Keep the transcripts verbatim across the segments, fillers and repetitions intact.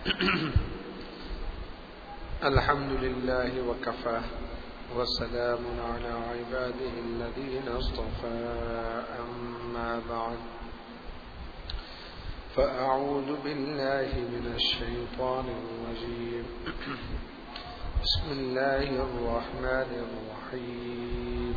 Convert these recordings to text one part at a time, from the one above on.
الحمد لله وكفى وسلام على عباده الذين اصطفى أما بعد فأعوذ بالله من الشيطان الرجيم بسم الله الرحمن الرحيم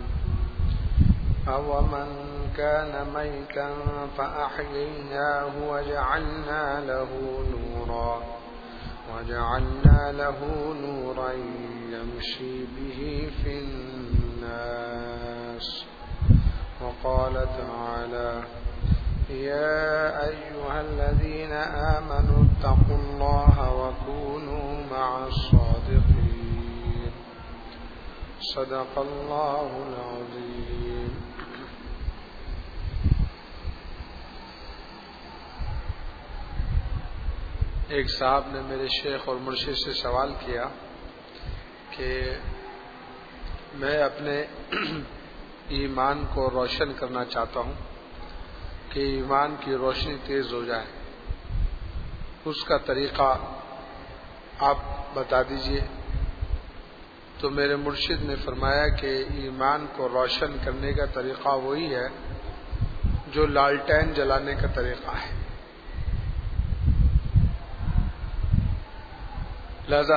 أومن كان ميتا فأحييناه وجعلنا له نورا وجعلنا له نورا يمشي به في الناس وقال تعالى يا أيها الذين آمنوا اتقوا الله وكونوا مع الصادقين صدق الله العظيم. ایک صاحب نے میرے شیخ اور مرشد سے سوال کیا کہ میں اپنے ایمان کو روشن کرنا چاہتا ہوں کہ ایمان کی روشنی تیز ہو جائے، اس کا طریقہ آپ بتا دیجئے. تو میرے مرشد نے فرمایا کہ ایمان کو روشن کرنے کا طریقہ وہی ہے جو لالٹین جلانے کا طریقہ ہے. لہذا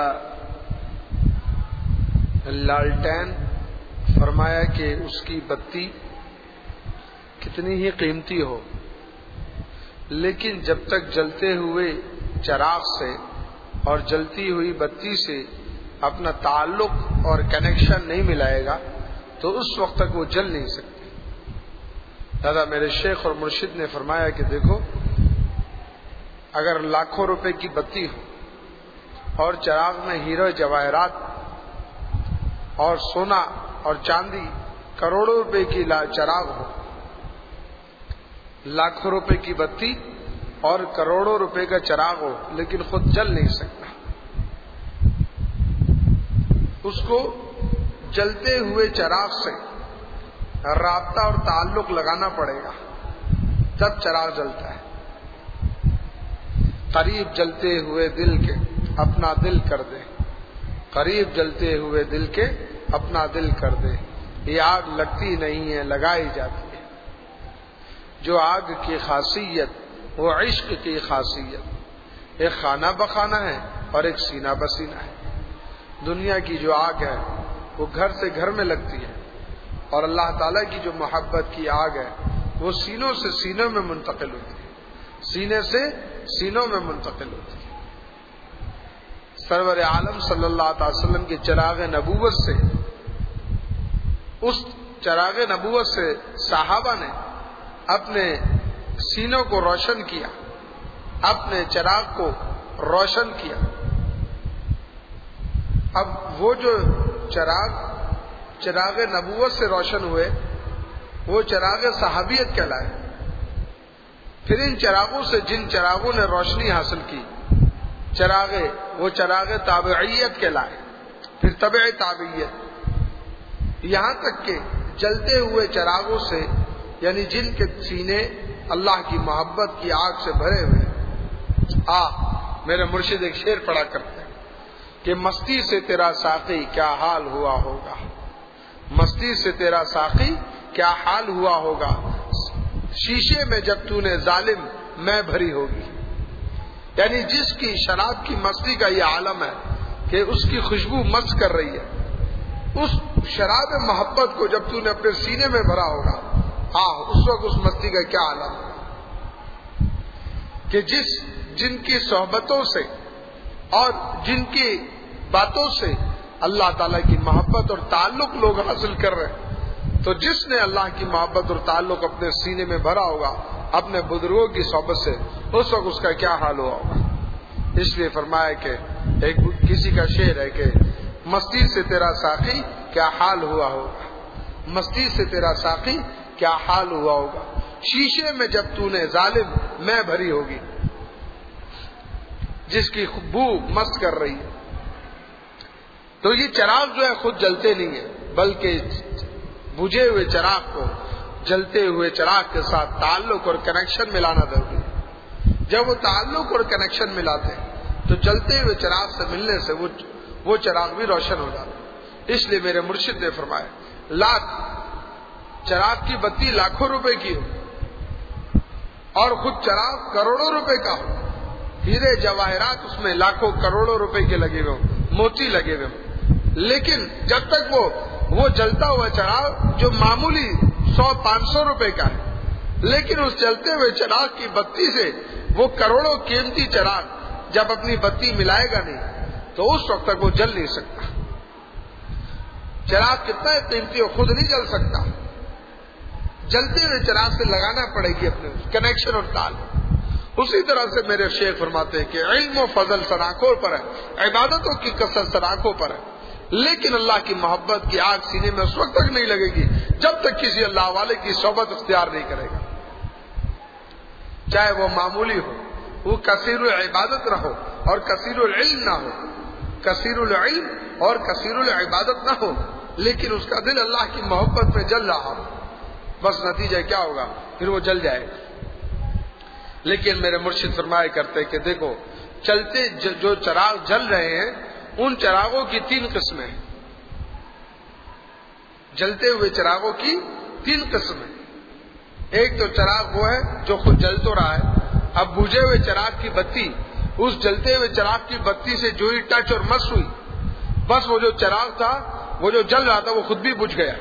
لالٹین فرمایا کہ اس کی بتی کتنی ہی قیمتی ہو، لیکن جب تک جلتے ہوئے چراغ سے اور جلتی ہوئی بتی سے اپنا تعلق اور کنیکشن نہیں ملائے گا تو اس وقت تک وہ جل نہیں سکتی. لہذا میرے شیخ اور مرشد نے فرمایا کہ دیکھو، اگر لاکھوں روپے کی بتی ہو اور چراغ میں ہیرے جواہرات اور سونا اور چاندی کروڑوں روپے کی چراغ ہو، لاکھوں روپے کی بتی اور کروڑوں روپے کا چراغ ہو لیکن خود جل نہیں سکتا، اس کو جلتے ہوئے چراغ سے رابطہ اور تعلق لگانا پڑے گا تب چراغ جلتا ہے. قریب جلتے ہوئے دل کے اپنا دل کر دے، قریب جلتے ہوئے دل کے اپنا دل کر دے. یہ آگ لگتی نہیں ہے، لگائی جاتی ہے. جو آگ کی خاصیت وہ عشق کی خاصیت، ایک خانہ بخانہ ہے اور ایک سینہ بسینہ ہے. دنیا کی جو آگ ہے وہ گھر سے گھر میں لگتی ہے، اور اللہ تعالیٰ کی جو محبت کی آگ ہے وہ سینوں سے سینوں میں منتقل ہوتی ہے، سینے سے سینوں میں منتقل ہوتی ہے. سرور عالم صلی اللہ علیہ وسلم کے چراغ نبوت سے، اس چراغ نبوت سے صحابہ نے اپنے سینوں کو روشن کیا، اپنے چراغ کو روشن کیا. اب وہ جو چراغ چراغ نبوت سے روشن ہوئے وہ چراغ صحابیت کہلائے. پھر ان چراغوں سے جن چراغوں نے روشنی حاصل کی چراغ وہ چراغ تابعیت کہلائے، پھر تبع تابعیت، یہاں تک کہ جلتے ہوئے چراغوں سے یعنی جن کے سینے اللہ کی محبت کی آگ سے بھرے ہوئے. آ میرے مرشد ایک شعر پڑھا کرتے ہیں کہ مستی سے تیرا ساقی کیا حال ہوا ہوگا، مستی سے تیرا ساقی کیا حال ہوا ہوگا، شیشے میں جب تو نے ظالم میں بھری ہوگی. یعنی جس کی شراب کی مستی کا یہ عالم ہے کہ اس کی خوشبو مست کر رہی ہے، اس شراب محبت کو جب تو نے اپنے سینے میں بھرا ہوگا، ہاں اس وقت اس مستی کا کیا عالم ہے کہ جس جن کی صحبتوں سے اور جن کی باتوں سے اللہ تعالیٰ کی محبت اور تعلق لوگ حاصل کر رہے ہیں. تو جس نے اللہ کی محبت اور تعلق اپنے سینے میں بھرا ہوگا اپنے بزرگوں کی صحبت سے، اس وقت اس کا کیا حال ہوا ہوگا. اس لیے فرمایا کہ ایک کسی کا شعر ہے کہ مستی سے تیرا ساقی کیا حال ہوا ہوگا، مستی سے تیرا ساقی کیا حال ہوا ہوگا، شیشے میں جب تو نے ظالم میں بھری ہوگی. جس کی بو مست کر رہی ہے. تو یہ چراغ جو ہے خود جلتے نہیں ہیں، بلکہ بجھے ہوئے چراغ کو جلتے ہوئے چراغ کے ساتھ تعلق اور کنیکشن ملانا ضروری ہے. جب وہ تعلق اور کنیکشن ملاتے ہیں تو جلتے ہوئے چراغ سے ملنے سے وہ وہ چراغ بھی روشن ہو جاتا. اس لیے میرے مرشد نے فرمایا لاکھ چراغ کی بتی لاکھوں روپے کی ہو اور خود چراغ کروڑوں روپے کا ہو, ہیرے جواہرات اس میں لاکھوں کروڑوں روپے کے لگے ہوئے ہوں, موتی لگے ہوئے ہوں, لیکن جب تک وہ وہ جلتا ہوا چراغ جو معمولی سو پانچ سو روپے کا ہے, لیکن اس جلتے ہوئے چراغ کی بتی سے وہ کروڑوں قیمتی چراغ جب اپنی بتی ملائے گا نہیں تو اس وقت تک وہ جل نہیں سکتا. چراغ کتنا قیمتی ہو خود نہیں جل سکتا, جلتے ہوئے چراغ سے لگانا پڑے گی اپنے کنیکشن اور تال. اسی طرح سے میرے شیخ فرماتے ہیں کہ علم و فضل سر آنکھوں پر ہے, عبادتوں کی کثرت سر آنکھوں پر ہے, لیکن اللہ کی محبت کی آگ سینے میں اس وقت تک نہیں لگے گی جب تک کسی اللہ والے کی صحبت اختیار نہیں کرے گا, چاہے وہ معمولی ہو, وہ کثیر العبادت نہ ہو اور کثیر العلم نہ ہو, کثیر العلم اور کثیر العبادت نہ ہو, لیکن اس کا دل اللہ کی محبت میں جل رہا ہو, بس نتیجہ کیا ہوگا, پھر وہ جل جائے گا. لیکن میرے مرشد فرمایا کرتے کہ دیکھو چلتے جو چراغ جل رہے ہیں ان چراغوں کی تین قسمیں ہیں, جلتے ہوئے چراغوں کی تین قسمیں. ایک تو چراغ وہ ہے جو خود جل تو رہا ہے, اب بجھے ہوئے چراغ کی بتی اس جلتے ہوئے چراغ کی بتی سے جو ہی ٹچ اور مس ہوئی, بس وہ جو چراغ تھا وہ جو جل رہا تھا وہ خود بھی بجھ گیا.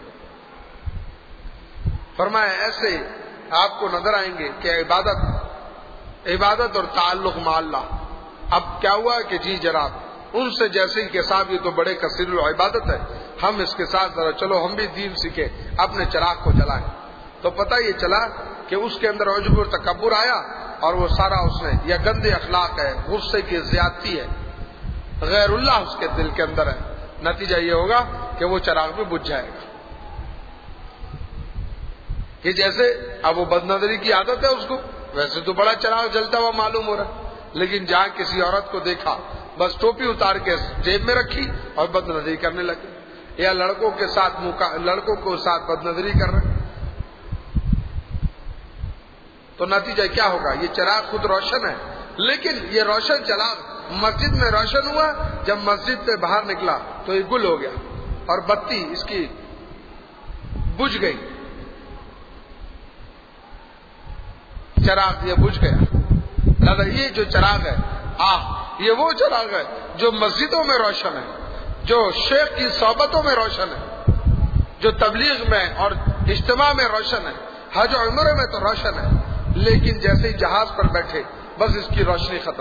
فرمایا ایسے آپ کو نظر آئیں گے کہ عبادت عبادت اور تعلق مع اللہ. اب کیا ہوا کہ جی جناب ان سے جیسے ہی کہ صاحب یہ تو بڑے کثیر العبادت ہے, ہم اس کے ساتھ ذرا چلو ہم بھی دین سیکھے, اپنے چراغ کو جلائیں. تو پتہ یہ چلا کہ اس کے اندر عجب اور تکبر آیا اور وہ سارا اس نے یا گندے اخلاق ہے, غصے کی زیادتی ہے, غیر اللہ اس کے دل کے اندر ہے. نتیجہ یہ ہوگا کہ وہ چراغ بھی بجھ جائے گا. کہ جیسے اب وہ بد نظری کی عادت ہے اس کو, ویسے تو بڑا چراغ جلتا ہوا معلوم ہو رہا, لیکن جہاں کسی عورت کو دیکھا بس ٹوپی اتار کے جیب میں رکھی اور بد نظری کرنے لگے, یا لڑکوں کے ساتھ لڑکوں کو ساتھ بد نظری کر رہے, تو نتیجہ کیا ہوگا, یہ چراغ خود روشن ہے لیکن یہ روشن چراغ مسجد میں روشن ہوا, جب مسجد سے باہر نکلا تو یہ گل ہو گیا اور بتی اس کی بجھ گئی, چراغ یہ بجھ گیا. لہذا یہ جو چراغ ہے آہ یہ وہ چراغ ہے جو مسجدوں میں روشن ہے, جو شیخ کی صحبتوں میں روشن ہے, جو تبلیغ میں اور اجتماع میں روشن ہے, حج و عمرے میں تو روشن ہے, لیکن جیسے ہی جہاز پر بیٹھے بس اس کی روشنی ختم.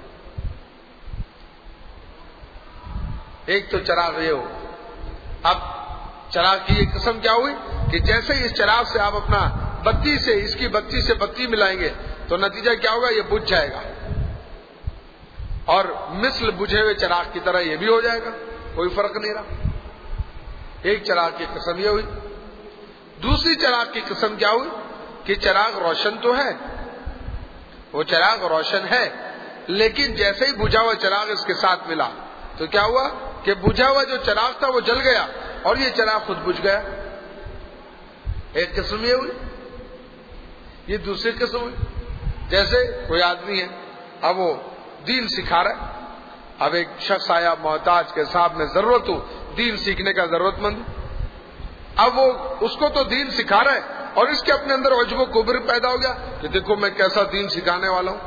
ایک تو چراغ یہ ہو. اب چراغ کی ایک قسم کیا ہوئی کہ جیسے ہی اس چراغ سے آپ اپنا بتی سے اس کی بتی سے بتی ملائیں گے تو نتیجہ کیا ہوگا, یہ بجھ جائے گا, اور مثل بجھے ہوئے چراغ کی طرح یہ بھی ہو جائے گا, کوئی فرق نہیں رہا. ایک چراغ کی قسم یہ ہوئی. دوسری چراغ کی قسم کیا ہوئی کہ چراغ روشن تو ہے, وہ چراغ روشن ہے, لیکن جیسے ہی بجھا ہوا چراغ اس کے ساتھ ملا تو کیا ہوا کہ بجھا ہوا جو چراغ تھا وہ جل گیا اور یہ چراغ خود بجھ گیا. ایک قسم یہ ہوئی. یہ دوسری قسم ہوئی, جیسے کوئی آدمی ہے اب وہ دین سکھا رہا ہے, اب ایک شخص آیا محتاج کے صاحب میں ضرورت ہو دین سیکھنے کا ضرورت مند, اب وہ اس کو تو دین سکھا رہا ہے اور اس کے اپنے اندر عجب و کبر پیدا ہو گیا کہ دیکھو میں کیسا دین سکھانے والا ہوں,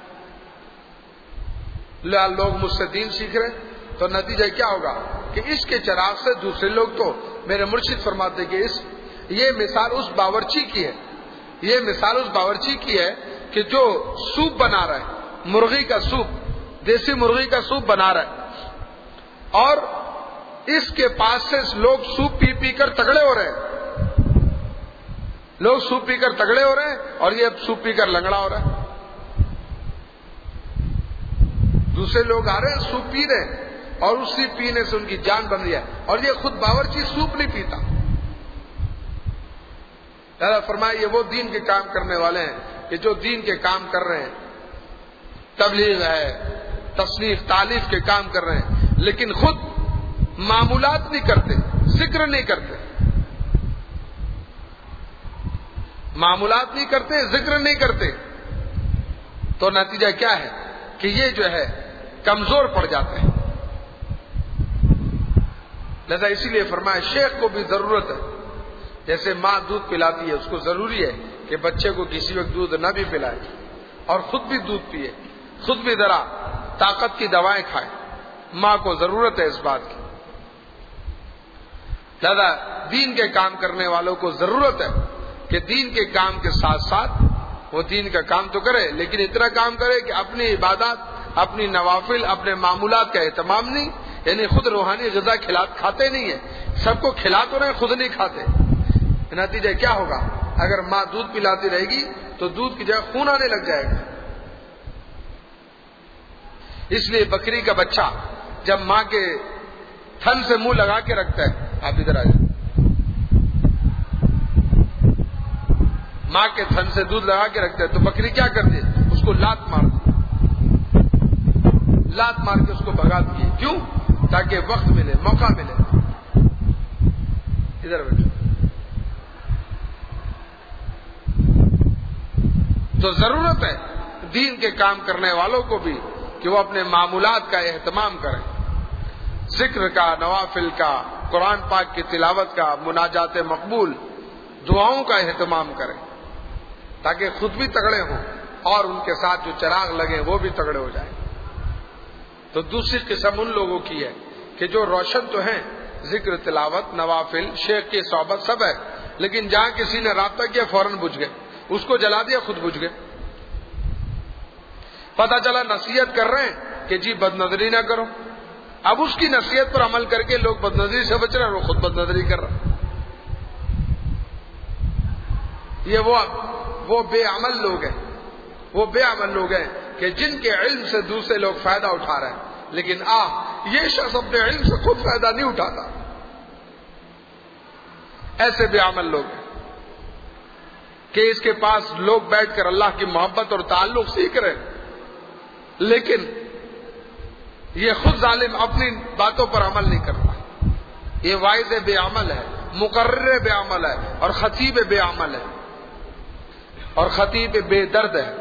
لوگ مجھ سے دین سیکھ رہے ہیں. تو نتیجہ کیا ہوگا کہ اس کے چراغ سے دوسرے لوگ تو میرے مرشد فرماتے کہ اس یہ مثال اس باورچی کی ہے, یہ مثال اس باورچی کی ہے کہ جو سوپ بنا رہا ہے, مرغی کا سوپ, دیسی مرغی کا سوپ بنا رہا ہے اور اس کے پاس سے لوگ سوپ پی پی کر تگڑے ہو رہے ہیں, لوگ سوپ پی کر تگڑے ہو رہے ہیں اور یہ سوپ پی کر لنگڑا ہو رہا ہے. دوسرے لوگ آ رہے ہیں سوپ پی رہے ہیں اور اسی پینے سے ان کی جان بن رہی ہے اور یہ خود باورچی سوپ نہیں پیتا. اللہ فرمایا یہ وہ دین کے کام کرنے والے ہیں کہ جو دین کے کام کر رہے ہیں, تبلیغ ہے, تصنیف تالیف کے کام کر رہے ہیں, لیکن خود معمولات نہیں کرتے, ذکر نہیں کرتے, معمولات نہیں کرتے, ذکر نہیں کرتے. تو نتیجہ کیا ہے کہ یہ جو ہے کمزور پڑ جاتے ہیں. لہذا اسی لیے فرمایا شیخ کو بھی ضرورت ہے. جیسے ماں دودھ پلاتی ہے، اس کو ضروری ہے کہ بچے کو کسی وقت دودھ نہ بھی پلائے اور خود بھی دودھ پیے، خود بھی ذرا طاقت کی دوائیں کھائے. ماں کو ضرورت ہے اس بات کی. لہذا دین کے کام کرنے والوں کو ضرورت ہے کہ دین کے کام کے ساتھ ساتھ وہ دین کا کام تو کرے، لیکن اتنا کام کرے کہ اپنی عبادات، اپنی نوافل، اپنے معمولات کا اہتمام نہیں. یعنی خود روحانی غذا کھلا کھاتے نہیں ہیں، سب کو کھلا تو رہے، خود نہیں کھاتے. نتیجہ کیا ہوگا؟ اگر ماں دودھ پلاتی رہے گی تو دودھ کی جگہ خون آنے لگ جائے گا. اس لیے بکری کا بچہ جب ماں کے تھن سے منہ لگا کے رکھتا ہے، آپ ادھر آ جائیں، ماں کے تھن سے دودھ لگا کے رکھتا ہے تو بکری کیا کرتی ہے؟ اس کو لات مارتی، لات مار کے اس کو بھگاتی ہے. کیوں؟ تاکہ وقت ملے، موقع ملے. ادھر بیٹھو. تو ضرورت ہے دین کے کام کرنے والوں کو بھی کہ وہ اپنے معمولات کا اہتمام کریں، ذکر کا، نوافل کا، قرآن پاک کی تلاوت کا، مناجات مقبول، دعاؤں کا اہتمام کریں تاکہ خود بھی تگڑے ہوں اور ان کے ساتھ جو چراغ لگے وہ بھی تگڑے ہو جائیں. تو دوسری قسم ان لوگوں کی ہے کہ جو روشن تو ہیں، ذکر، تلاوت، نوافل، شیخ کی صحبت سب ہے، لیکن جہاں کسی نے رابطہ کیا فوراً بجھ گئے، اس کو جلا دیا خود بجھ گئے. پتہ چلا نصیحت کر رہے ہیں کہ جی بد نظری نہ کرو، اب اس کی نصیحت پر عمل کر کے لوگ بد نظری سے بچ رہے ہیں اور وہ خود بد نظری کر رہے ہیں. یہ وہ وہ بے عمل لوگ ہیں، وہ بے عمل لوگ ہیں کہ جن کے علم سے دوسرے لوگ فائدہ اٹھا رہے ہیں، لیکن آ یہ شخص اپنے علم سے خود فائدہ نہیں اٹھاتا. ایسے بے عمل لوگ ہیں کہ اس کے پاس لوگ بیٹھ کر اللہ کی محبت اور تعلق سیکھ رہے ہیں، لیکن یہ خود ظالم اپنی باتوں پر عمل نہیں کر رہا. یہ واعظ بے عمل ہے، مقرر بے عمل ہے، اور خطیب بے عمل ہے، اور خطیب بے درد ہے.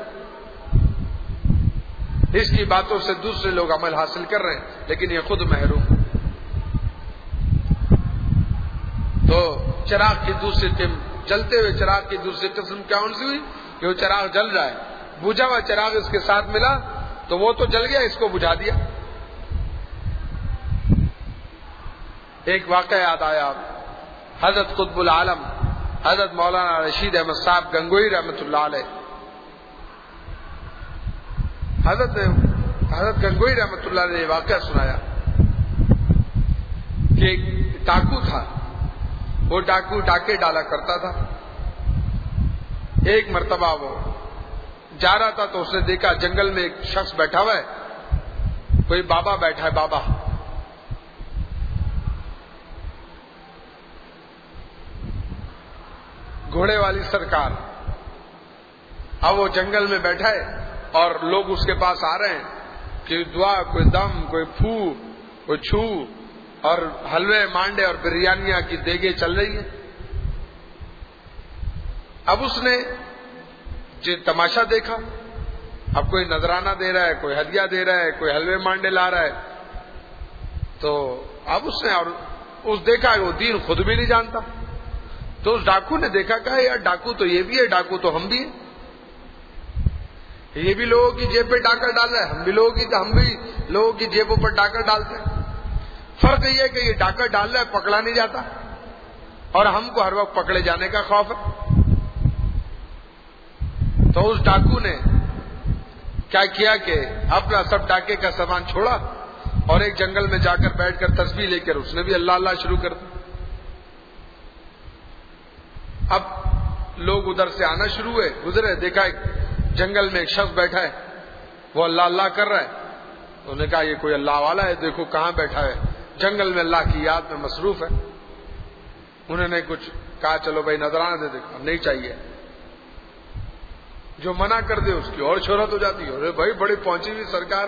اس کی باتوں سے دوسرے لوگ عمل حاصل کر رہے ہیں لیکن یہ خود محروم. تو چراغ کی دوسری قسم، جلتے ہوئے چراغ کی دوسری قسم کیا ان سے ہوئی کہ وہ چراغ جل رہا ہے، بجھا ہوا چراغ اس کے ساتھ ملا تو وہ تو جل گیا، اس کو بجھا دیا. ایک واقعہ یاد آیا، حضرت قطب العالم حضرت مولانا رشید احمد صاحب گنگوئی رحمۃ اللہ علیہ، حضرت حضرت گنگوئی رحمۃ اللہ علیہ نے واقعہ سنایا کہ ایک ڈاکو تھا، وہ ڈاکو ڈاکے ڈالا کرتا تھا. ایک مرتبہ وہ جا رہا تھا تو اس نے دیکھا جنگل میں ایک شخص بیٹھا ہوا ہے، کوئی بابا بیٹھا ہے، بابا گھوڑے والی سرکار. اب وہ جنگل میں بیٹھا ہے اور لوگ اس کے پاس آ رہے ہیں کہ دعا، کوئی دم، کوئی پھو، کوئی چھو، اور حلوے، مانڈے اور بریانیاں کی دیگیں چل رہی ہیں. اب اس نے جو تماشا دیکھا، اب کوئی نذرانہ دے رہا ہے، کوئی ہدیہ دے رہا ہے، کوئی حلوے مانڈے لا رہا ہے، تو اب اس نے اور اس دیکھا وہ دین خود بھی نہیں جانتا. تو اس ڈاکو نے دیکھا، کہا یار ڈاکو تو یہ بھی ہے، ڈاکو تو ہم بھی ہیں، یہ بھی لوگوں کی جیب پہ ڈاکہ ڈال رہا ہے، ہم بھی لوگوں کی ہم بھی لوگوں کی جیبوں پر ڈاکہ ڈالتے ہیں. فرق یہ ہے کہ یہ ڈاکہ ڈال رہا ہے، پکڑا نہیں جاتا، اور ہم کو ہر وقت پکڑے جانے کا خوف ہے. تو اس ڈاکو نے کیا کیا کہ اپنا سب ڈاکے کا سامان چھوڑا اور ایک جنگل میں جا کر بیٹھ کر تسبیح لے کر اس نے بھی اللہ اللہ شروع کر دی. اب لوگ ادھر سے آنا شروع ہوئے، گزرے، دیکھا ایک جنگل میں ایک شخص بیٹھا ہے، وہ اللہ اللہ کر رہا ہے. انہوں نے کہا یہ کوئی اللہ والا ہے، دیکھو کہاں بیٹھا ہے، جنگل میں اللہ کی یاد میں مصروف ہے. انہوں نے کچھ کہا چلو بھائی نذرانہ دے دے. نہیں چاہیے، جو منع کر دے اس کی اور شہرت ہو جاتی ہے. ارے بھائی بڑی پہنچی ہوئی سرکار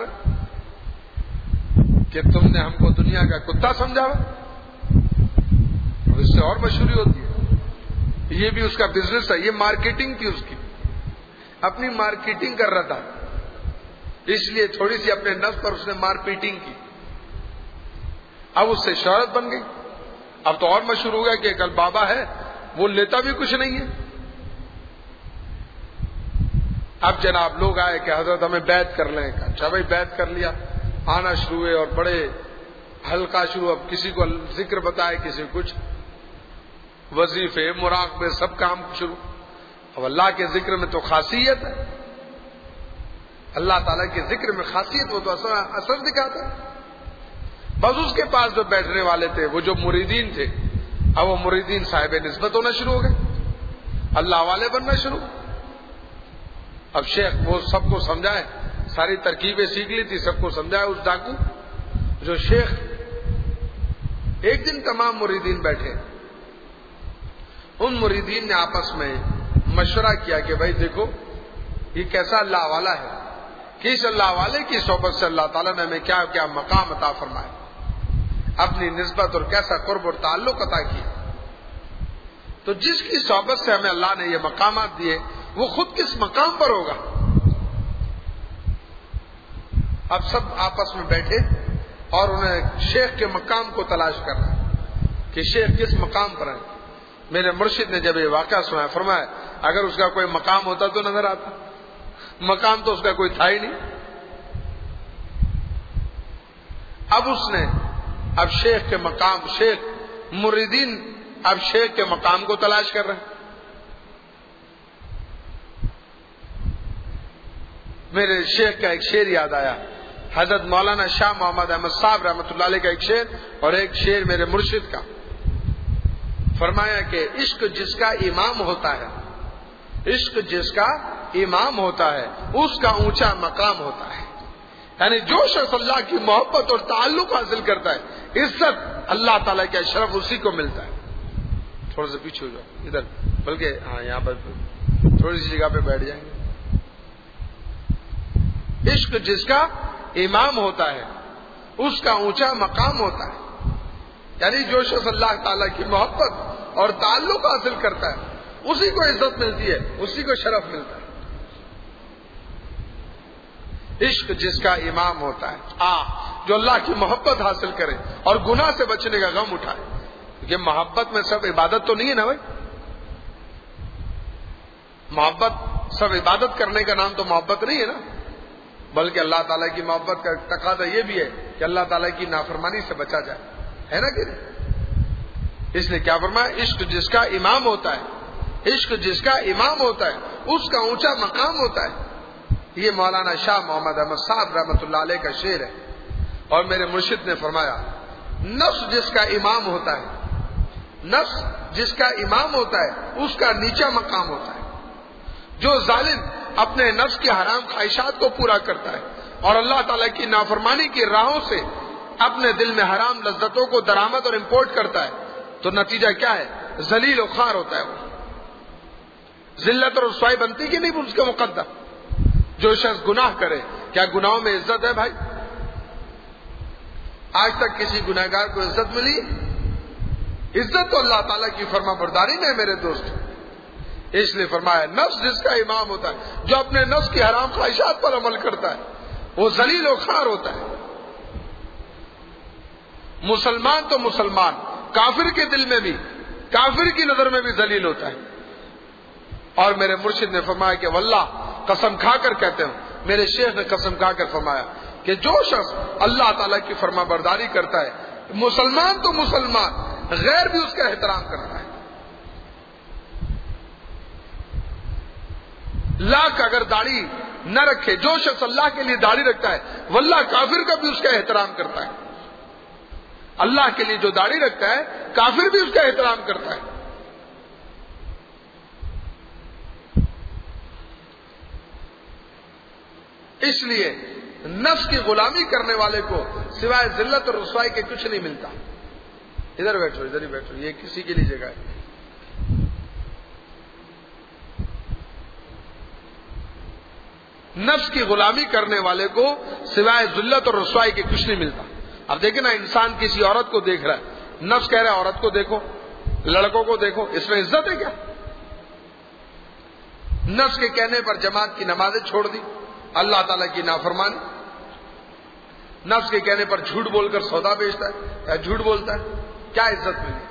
کہ تم نے ہم کو دنیا کا کتا سمجھا ہوا، اور اس سے اور مشہوری ہوتی ہے. یہ بھی اس کا بزنس ہے، یہ مارکیٹنگ تھی اس کی، اپنی مارکیٹنگ کر رہا تھا. اس لیے تھوڑی سی اپنے نفس پر اس نے مار پیٹنگ کی. اب اس سے شہرت بن گئی. اب تو اور مشہور ہو گیا کہ کل بابا ہے وہ لیتا بھی کچھ نہیں ہے. اب جناب لوگ آئے کہ حضرت ہمیں بیعت کر لیں. اچھا بھائی بیعت کر لیا. آنا شروع ہوئے اور بڑے ہلکا شروع. اب کسی کو ذکر بتائے, کسی کو کچھ, وظیفے مراقبے سب کام شروع. اب اللہ کے ذکر میں تو خاصیت ہے, اللہ تعالیٰ کے ذکر میں خاصیت, وہ تو اثر, اثر دکھاتا ہے. بس اس کے پاس جو بیٹھنے والے تھے وہ جو مریدین تھے, اب وہ مریدین صاحب نسبت ہونا شروع ہو گئے, اللہ والے بننا شروع. اب شیخ وہ سب کو سمجھائے, ساری ترکیبیں سیکھ لی تھی, سب کو سمجھائے. اس ڈاکو جو شیخ, ایک دن تمام مریدین بیٹھے, ان مریدین نے آپس میں مشورہ کیا کہ بھائی دیکھو یہ کیسا اللہ والا ہے, کہ اس اللہ والے کی صحبت سے اللہ تعالیٰ نے ہمیں کیا کیا مقام عطا فرمائے, اپنی نسبت اور کیسا قرب اور تعلق عطا کیا. تو جس کی صحبت سے ہمیں اللہ نے یہ مقامات دیے وہ خود کس مقام پر ہوگا. اب سب آپس میں بیٹھے اور انہیں شیخ کے مقام کو تلاش کرنا کہ شیخ کس مقام پر ہے. میرے مرشد نے جب یہ واقعہ سنا, فرمایا اگر اس کا کوئی مقام ہوتا تو نظر آتا, مقام تو اس کا کوئی تھا ہی نہیں. اب اس نے اب شیخ کے مقام, شیخ مریدین اب شیخ کے مقام کو تلاش کر رہے ہیں. میرے شیخ کا ایک شعر یاد آیا, حضرت مولانا شاہ محمد احمد صاحب رحمۃ اللہ علیہ کا ایک شعر اور ایک شعر میرے مرشد کا. فرمایا کہ عشق جس کا امام ہوتا ہے, عشق جس کا امام ہوتا ہے اس کا اونچا مقام ہوتا ہے. یعنی جو شخص اللہ کی محبت اور تعلق حاصل کرتا ہے, عزت اللہ تعالیٰ کا شرف اسی کو ملتا ہے. تھوڑا سا پیچھے ہو جاؤ ادھر, بلکہ ہاں یہاں پر تھوڑی سی جگہ پہ بیٹھ جائیں گے. عشق جس کا امام ہوتا ہے اس کا اونچا مقام ہوتا ہے. یعنی جو شخص اللہ تعالیٰ کی محبت اور تعلق حاصل کرتا ہے اسی کو عزت ملتی ہے, اسی کو شرف ملتا ہے. عشق جس کا امام ہوتا ہے, آ جو اللہ کی محبت حاصل کرے اور گناہ سے بچنے کا غم اٹھائے. کیونکہ محبت میں سب عبادت تو نہیں ہے نا بھائی, محبت سب عبادت کرنے کا نام تو محبت نہیں ہے نا, بلکہ اللہ تعالیٰ کی محبت کا تقاضا یہ بھی ہے کہ اللہ تعالیٰ کی نافرمانی سے بچا جائے, ہے نا کہ نہیں. اس نے کیا فرمایا, عشق جس کا امام ہوتا ہے, عشق جس کا امام ہوتا ہے اس کا اونچا مقام ہوتا ہے. یہ مولانا شاہ محمد احمد صاحب رحمۃ اللہ علیہ کا شعر ہے. اور میرے مرشد نے فرمایا نفس جس کا امام ہوتا ہے, نفس جس کا امام ہوتا ہے اس کا نیچا مقام ہوتا ہے. جو ظالم اپنے نفس کی حرام خواہشات کو پورا کرتا ہے اور اللہ تعالیٰ کی نافرمانی کی راہوں سے اپنے دل میں حرام لذتوں کو درآمد اور امپورٹ کرتا ہے تو نتیجہ کیا ہے, ذلیل و خوار ہوتا ہے. وہ ذلت اور رسوائی بنتی کہ نہیں اس کا مقدر. جو شخص گناہ کرے, کیا گناہوں میں عزت ہے بھائی؟ آج تک کسی گناہگار کو عزت ملی؟ عزت تو اللہ تعالیٰ کی فرما برداری میں ہے میرے دوست. اس لیے فرمایا نفس جس کا امام ہوتا ہے, جو اپنے نفس کی حرام خواہشات پر عمل کرتا ہے وہ ذلیل و خوار ہوتا ہے. مسلمان تو مسلمان, کافر کے دل میں بھی, کافر کی نظر میں بھی ذلیل ہوتا ہے. اور میرے مرشد نے فرمایا کہ واللہ قسم کھا کر کہتے ہوں, میرے شیخ نے قسم کھا کر فرمایا کہ جو شخص اللہ تعالیٰ کی فرما برداری کرتا ہے, مسلمان تو مسلمان, غیر بھی اس کا احترام کرتا ہے. لاکھ اگر داڑھی نہ رکھے, جو شخص اللہ کے لیے داڑھی رکھتا ہے واللہ کافر کا بھی اس کا احترام کرتا ہے. اللہ کے لیے جو داڑھی رکھتا ہے کافر بھی اس کا احترام کرتا ہے. اس لیے نفس کی غلامی کرنے والے کو سوائے ذلت اور رسوائی کے کچھ نہیں ملتا. ادھر بیٹھو, ادھر ہی بیٹھو, یہ کسی کے لیے جگہ ہے. نفس کی غلامی کرنے والے کو سوائے ذلت اور رسوائی کے کچھ نہیں ملتا. اب دیکھیں نا, انسان کسی عورت کو دیکھ رہا ہے, نفس کہہ رہا ہے عورت کو دیکھو, لڑکوں کو دیکھو, اس میں عزت ہے کیا؟ نفس کے کہنے پر جماعت کی نمازیں چھوڑ دی, اللہ تعالیٰ کی نافرمانی، نفس کے کہنے پر جھوٹ بول کر سودا بیچتا ہے یا جھوٹ بولتا ہے، کیا عزت ملی؟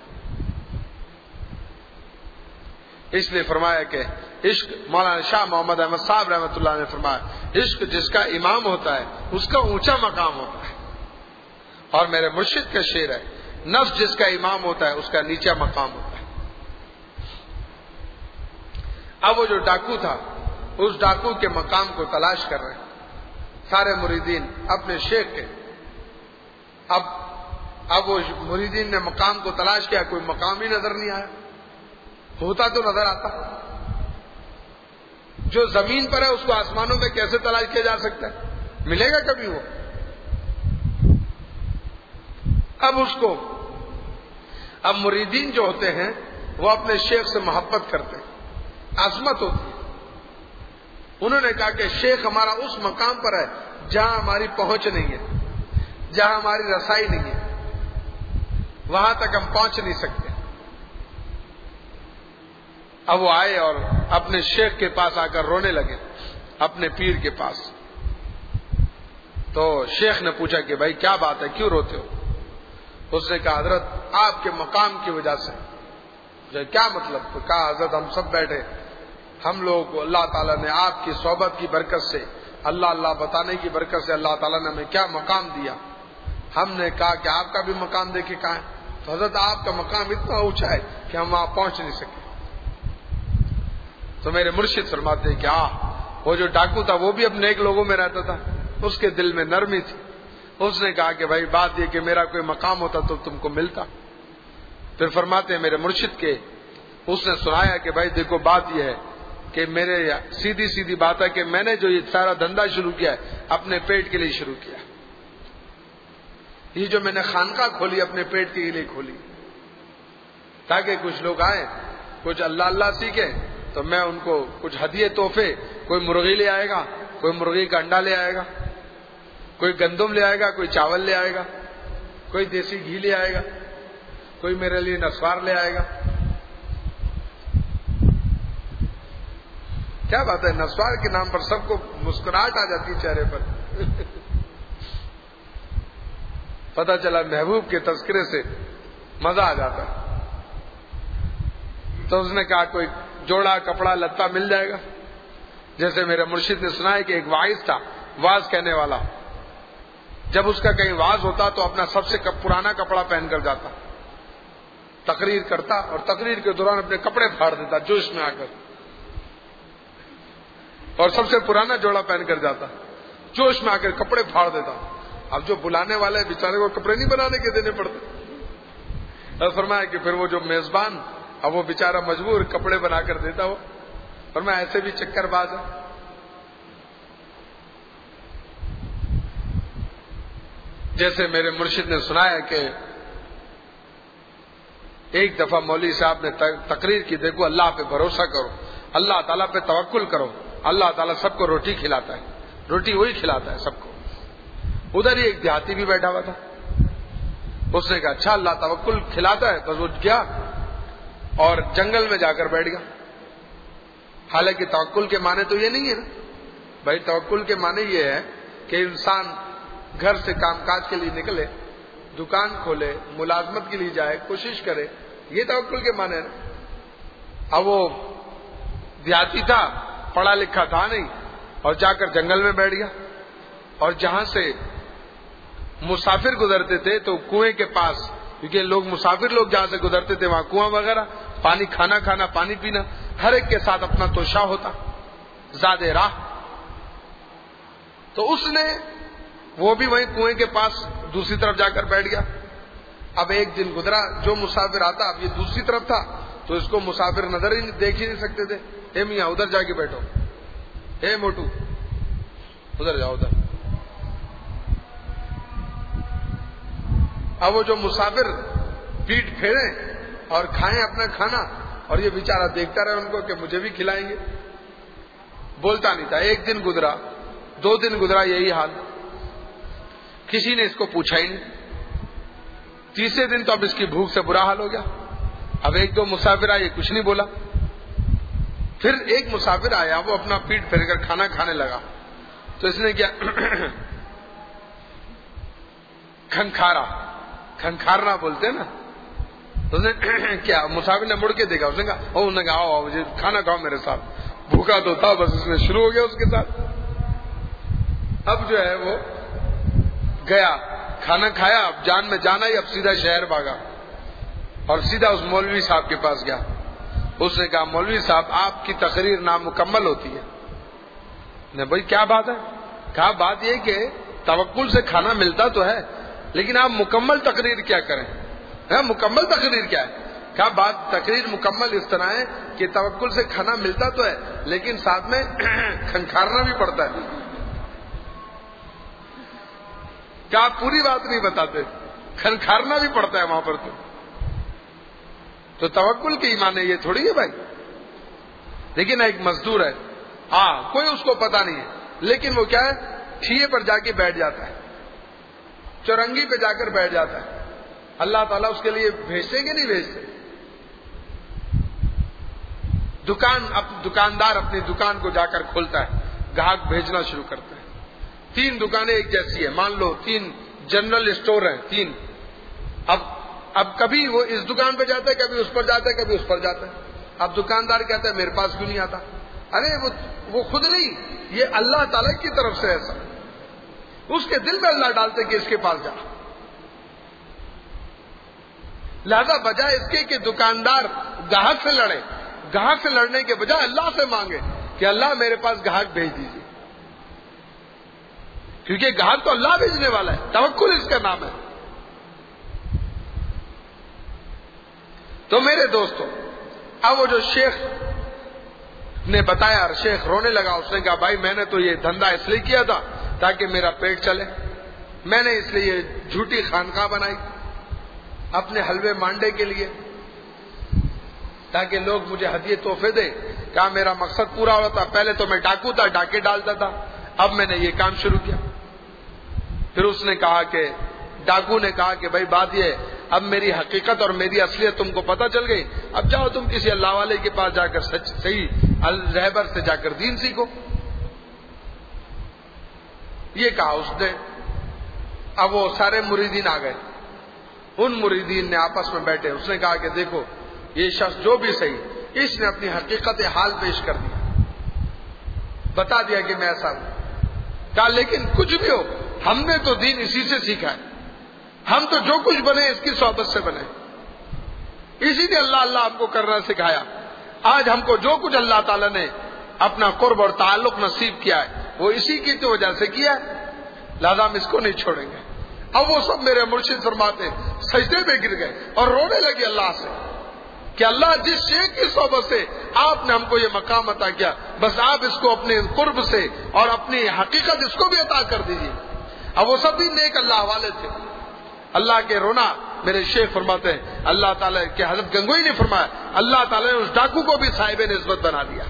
اس لیے فرمایا کہ عشق، مولانا شاہ محمد احمد صاحب رحمۃ اللہ نے فرمایا، عشق جس کا امام ہوتا ہے اس کا اونچا مقام ہوتا ہے، اور میرے مرشد کا شعر ہے، نفس جس کا امام ہوتا ہے اس کا نیچا مقام ہوتا ہے۔ اب وہ جو ڈاکو تھا اس ڈاکو کے مقام کو تلاش کر رہے ہیں سارے مریدین اپنے شیخ کے۔ اب اب وہ مریدین نے مقام کو تلاش کیا، کوئی مقام ہی نظر نہیں آیا، ہوتا تو نظر آتا، جو زمین پر ہے اس کو آسمانوں میں کیسے تلاش کیا جا سکتا ہے؟ ملے گا کبھی وہ؟ اب اس کو اب مریدین جو ہوتے ہیں وہ اپنے شیخ سے محبت کرتے ہیں، عظمت ہوتی ہے۔ انہوں نے کہا کہ شیخ ہمارا اس مقام پر ہے جہاں ہماری پہنچ نہیں ہے، جہاں ہماری رسائی نہیں ہے، وہاں تک ہم پہنچ نہیں سکتے۔ اب وہ آئے اور اپنے شیخ کے پاس آ کر رونے لگے، اپنے پیر کے پاس۔ تو شیخ نے پوچھا کہ بھائی کیا بات ہے، کیوں روتے ہو؟ اس نے کہا حضرت آپ کے مقام کی وجہ سے۔ کیا مطلب؟ تو کہا حضرت ہم سب بیٹھے، ہم لوگ اللہ تعالیٰ نے آپ کی صحبت کی برکت سے، اللہ اللہ بتانے کی برکت سے اللہ تعالیٰ نے ہمیں کیا مقام دیا۔ ہم نے کہا کہ آپ کا بھی مقام دیکھے کہاں ہے؟ تو حضرت آپ کا مقام اتنا اونچا ہے کہ ہم وہاں پہنچ نہیں سکے۔ تو میرے مرشد فرماتے ہیں کہ آ وہ جو ڈاکو تھا وہ بھی اب نیک لوگوں میں رہتا تھا، اس کے دل میں نرمی تھی۔ اس نے کہا کہ بھائی بات یہ کہ میرا کوئی مقام ہوتا تو تم کو ملتا۔ پھر فرماتے ہیں میرے مرشد کے، اس نے سنایا کہ بھائی دیکھو بات یہ ہے کہ میرے سیدھی سیدھی بات ہے کہ میں نے جو یہ سارا دھندا شروع کیا ہے اپنے پیٹ کے لیے شروع کیا، یہ جو میں نے خانقاہ کھولی اپنے پیٹ کے لیے کھولی، تاکہ کچھ لوگ آئیں کچھ اللہ اللہ سیکھیں، تو میں ان کو کچھ ہدیے تحفے، کوئی مرغی لے آئے گا، کوئی مرغی کا انڈا لے آئے گا، کوئی گندم لے آئے گا، کوئی چاول لے آئے گا، کوئی دیسی گھی لے آئے گا، کوئی میرے لیے نسوار لے آئے گا۔ کیا بات ہے، نسوار کے نام پر سب کو مسکراہٹ آ جاتی ہے چہرے پر۔ پتہ چلا محبوب کے تذکرے سے مزہ آ جاتا ہے۔ تو اس نے کہا کوئی جوڑا کپڑا لتا مل جائے گا۔ جیسے میرے مرشد نے سنا ہے کہ ایک واعظ تھا، واعظ کہنے والا، جب اس کا کہیں واعظ ہوتا تو اپنا سب سے پرانا کپڑا پہن کر جاتا، تقریر کرتا اور تقریر کے دوران اپنے کپڑے پھاڑ دیتا جوش میں آ کر، اور سب سے پرانا جوڑا پہن کر جاتا، جوش میں آ کر کپڑے پھاڑ دیتا۔ اب جو بلانے والے بیچارے کو کپڑے نہیں بنانے کے دینے پڑتے۔ اور فرمایا کہ پھر وہ جو میزبان، اب وہ بیچارہ مجبور کپڑے بنا کر دیتا ہو، فرمایا ایسے بھی چکر باز ہے۔ جیسے میرے مرشد نے سنایا کہ ایک دفعہ مولوی صاحب نے تقریر کی، دیکھو اللہ پہ بھروسہ کرو، اللہ تعالیٰ پہ توکل کرو، اللہ تعالیٰ سب کو روٹی کھلاتا ہے، روٹی وہی کھلاتا ہے سب کو۔ ادھر ہی ایک دیہاتی بھی بیٹھا ہوا تھا، اس نے کہا اچھا اللہ توکل کھلاتا ہے، بس اٹھ گیا اور جنگل میں جا کر بیٹھ گیا۔ حالانکہ توکل کے معنی تو یہ نہیں ہے نا بھائی، توکل کے معنی یہ ہے کہ انسان گھر سے کام کاج کے لیے نکلے، دکان کھولے، ملازمت کے لیے جائے، کوشش کرے، یہ توکل کے معنی ہے نا۔ اب وہ دیہاتی تھا، پڑھا لکھا تھا نہیں، اور جا کر جنگل میں بیٹھ گیا، اور جہاں سے مسافر گزرتے تھے تو کنویں کے پاس، کیونکہ لوگ مسافر لوگ جہاں سے گزرتے تھے وہاں کنواں وغیرہ، پانی کھانا کھانا پانی پینا، ہر ایک کے ساتھ اپنا توشہ ہوتا، زاد راہ۔ تو اس نے وہ بھی وہیں کنویں کے پاس دوسری طرف جا کر بیٹھ گیا۔ اب ایک دن گزرا، جو مسافر آتا، اب یہ دوسری طرف تھا تو اس کو مسافر نظر ہی دیکھ ہی نہیں سکتے تھے۔ اے میاں ادھر جا کے بیٹھو، اے موٹو ادھر جاؤ ادھر۔ اب وہ جو مسافر پیٹ پھیرے اور کھائیں اپنا کھانا، اور یہ بیچارہ دیکھتا رہے ان کو کہ مجھے بھی کھلائیں گے، بولتا نہیں تھا۔ ایک دن گزرا، دو دن گزرا، یہی حال، کسی نے اس کو پوچھا ہی نہیں۔ تیسرے دن تو اب اس کی بھوک سے برا حال ہو گیا، اب ایک دو مسافر آئے، کچھ نہیں بولا۔ پھر ایک مسافر آیا، وہ اپنا پیٹ پھیر کر کھانا کھانے لگا، تو اس نے کیا کھنکھارا، کھنکھارنا بولتے ہیں نا، تو اس نے کیا مسافر نے مڑ کے دیکھا، اس نے کہا او انہوں نے کہا آؤ مجھے کھانا کھاؤ میرے ساتھ، بھوکا تو تھا بس اس میں شروع ہو گیا اس کے ساتھ. اب جو ہے وہ گیا کھانا کھایا، اب جان میں جانا ہی، اب سیدھا شہر بھاگا اور سیدھا اس مولوی صاحب کے پاس گیا. اس نے کہا مولوی صاحب آپ کی تقریر نامکمل ہوتی ہے. نے بھائی کیا بات ہے؟ کہا بات یہ کہ توکل سے کھانا ملتا تو ہے لیکن آپ مکمل تقریر کیا کریں؟ ہے مکمل تقریر کیا ہے؟ کہا بات تقریر مکمل اس طرح ہے کہ توکل سے کھانا ملتا تو ہے لیکن ساتھ میں کھنکھارنا بھی پڑتا ہے. کہا آپ پوری بات نہیں بتاتے، کھنکھارنا بھی پڑتا ہے وہاں پر. تو تو توکل کی ایمان ہے یہ تھوڑی ہے بھائی. لیکن ایک مزدور ہے، ہاں کوئی اس کو پتا نہیں ہے، لیکن وہ کیا ہے ٹھیے پر جا کے بیٹھ جاتا ہے، چورنگی پہ جا کر بیٹھ جاتا ہے. اللہ تعالیٰ اس کے لیے بھیجتے کہ نہیں بھیجتے؟ دکان اب دکاندار اپنی دکان کو جا کر کھولتا ہے، گاہک بھیجنا شروع کرتا ہے. تین دکانیں ایک جیسی ہیں، مان لو تین جنرل اسٹور ہیں تین. اب اب کبھی وہ اس دکان پہ جاتا ہے، کبھی اس پر جاتا ہے، کبھی اس پر جاتا ہے. اب دکاندار کہتا ہے میرے پاس کیوں نہیں آتا؟ ارے وہ وہ خود نہیں، یہ اللہ تعالیٰ کی طرف سے ایسا، اس کے دل میں اللہ ڈالتے کہ اس کے پاس جا. لہذا بجائے اس کے کہ دکاندار گاہک سے لڑے، گاہک سے لڑنے کے بجائے اللہ سے مانگے کہ اللہ میرے پاس گاہک بھیج دیجیے، کیونکہ گاہک تو اللہ بھیجنے والا ہے، توکل اس کا نام ہے. تو میرے دوستو، اب وہ جو شیخ نے بتایا اور شیخ رونے لگا، اس نے کہا بھائی میں نے تو یہ دھندا اس لیے کیا تھا تاکہ میرا پیٹ چلے، میں نے اس لیے جھوٹی خانقاہ بنائی اپنے حلوے مانڈے کے لیے تاکہ لوگ مجھے ہدیے تحفے دے. کہا میرا مقصد پورا ہو رہا تھا، پہلے تو میں ڈاکو تھا، ڈاکے ڈالتا تھا، اب میں نے یہ کام شروع کیا. پھر اس نے کہا کہ ڈاکو نے کہا کہ بھائی بات یہ اب میری حقیقت اور میری اصلیت تم کو پتہ چل گئی، اب جاؤ تم کسی اللہ والے کے پاس جا کر سچ صحیح رہبر سے جا کر دین سیکھو. یہ کہا اس نے. اب وہ سارے مریدین آ گئے، ان مریدین نے آپس میں بیٹھے، اس نے کہا کہ دیکھو یہ شخص جو بھی صحیح، اس نے اپنی حقیقت حال پیش کر دیا، بتا دیا کہ میں ایسا ہوں. کہا لیکن کچھ بھی ہو ہم نے تو دین اسی سے سیکھا ہے، ہم تو جو کچھ بنے اس کی صحبت سے بنے، اسی نے اللہ اللہ آپ کو کرنا سکھایا. آج ہم کو جو کچھ اللہ تعالیٰ نے اپنا قرب اور تعلق نصیب کیا ہے وہ اسی کی تو وجہ سے کیا ہے، لہذا ہم اس کو نہیں چھوڑیں گے. اب وہ سب میرے مرشد فرماتے سجدے میں گر گئے اور رونے لگے اللہ سے کہ اللہ جس شیخ کی صحبت سے آپ نے ہم کو یہ مقام عطا کیا، بس آپ اس کو اپنے قرب سے اور اپنی حقیقت اس کو بھی عطا کر دیجیے. اب وہ سب بھی نیک اللہ والے تھے. اللہ کے رونا میرے شیخ فرماتے ہیں اللہ تعالیٰ کے حضرت گنگوئی نے فرمایا اللہ تعالیٰ نے اس ڈاکو کو بھی صاحب نسبت بنا دیا.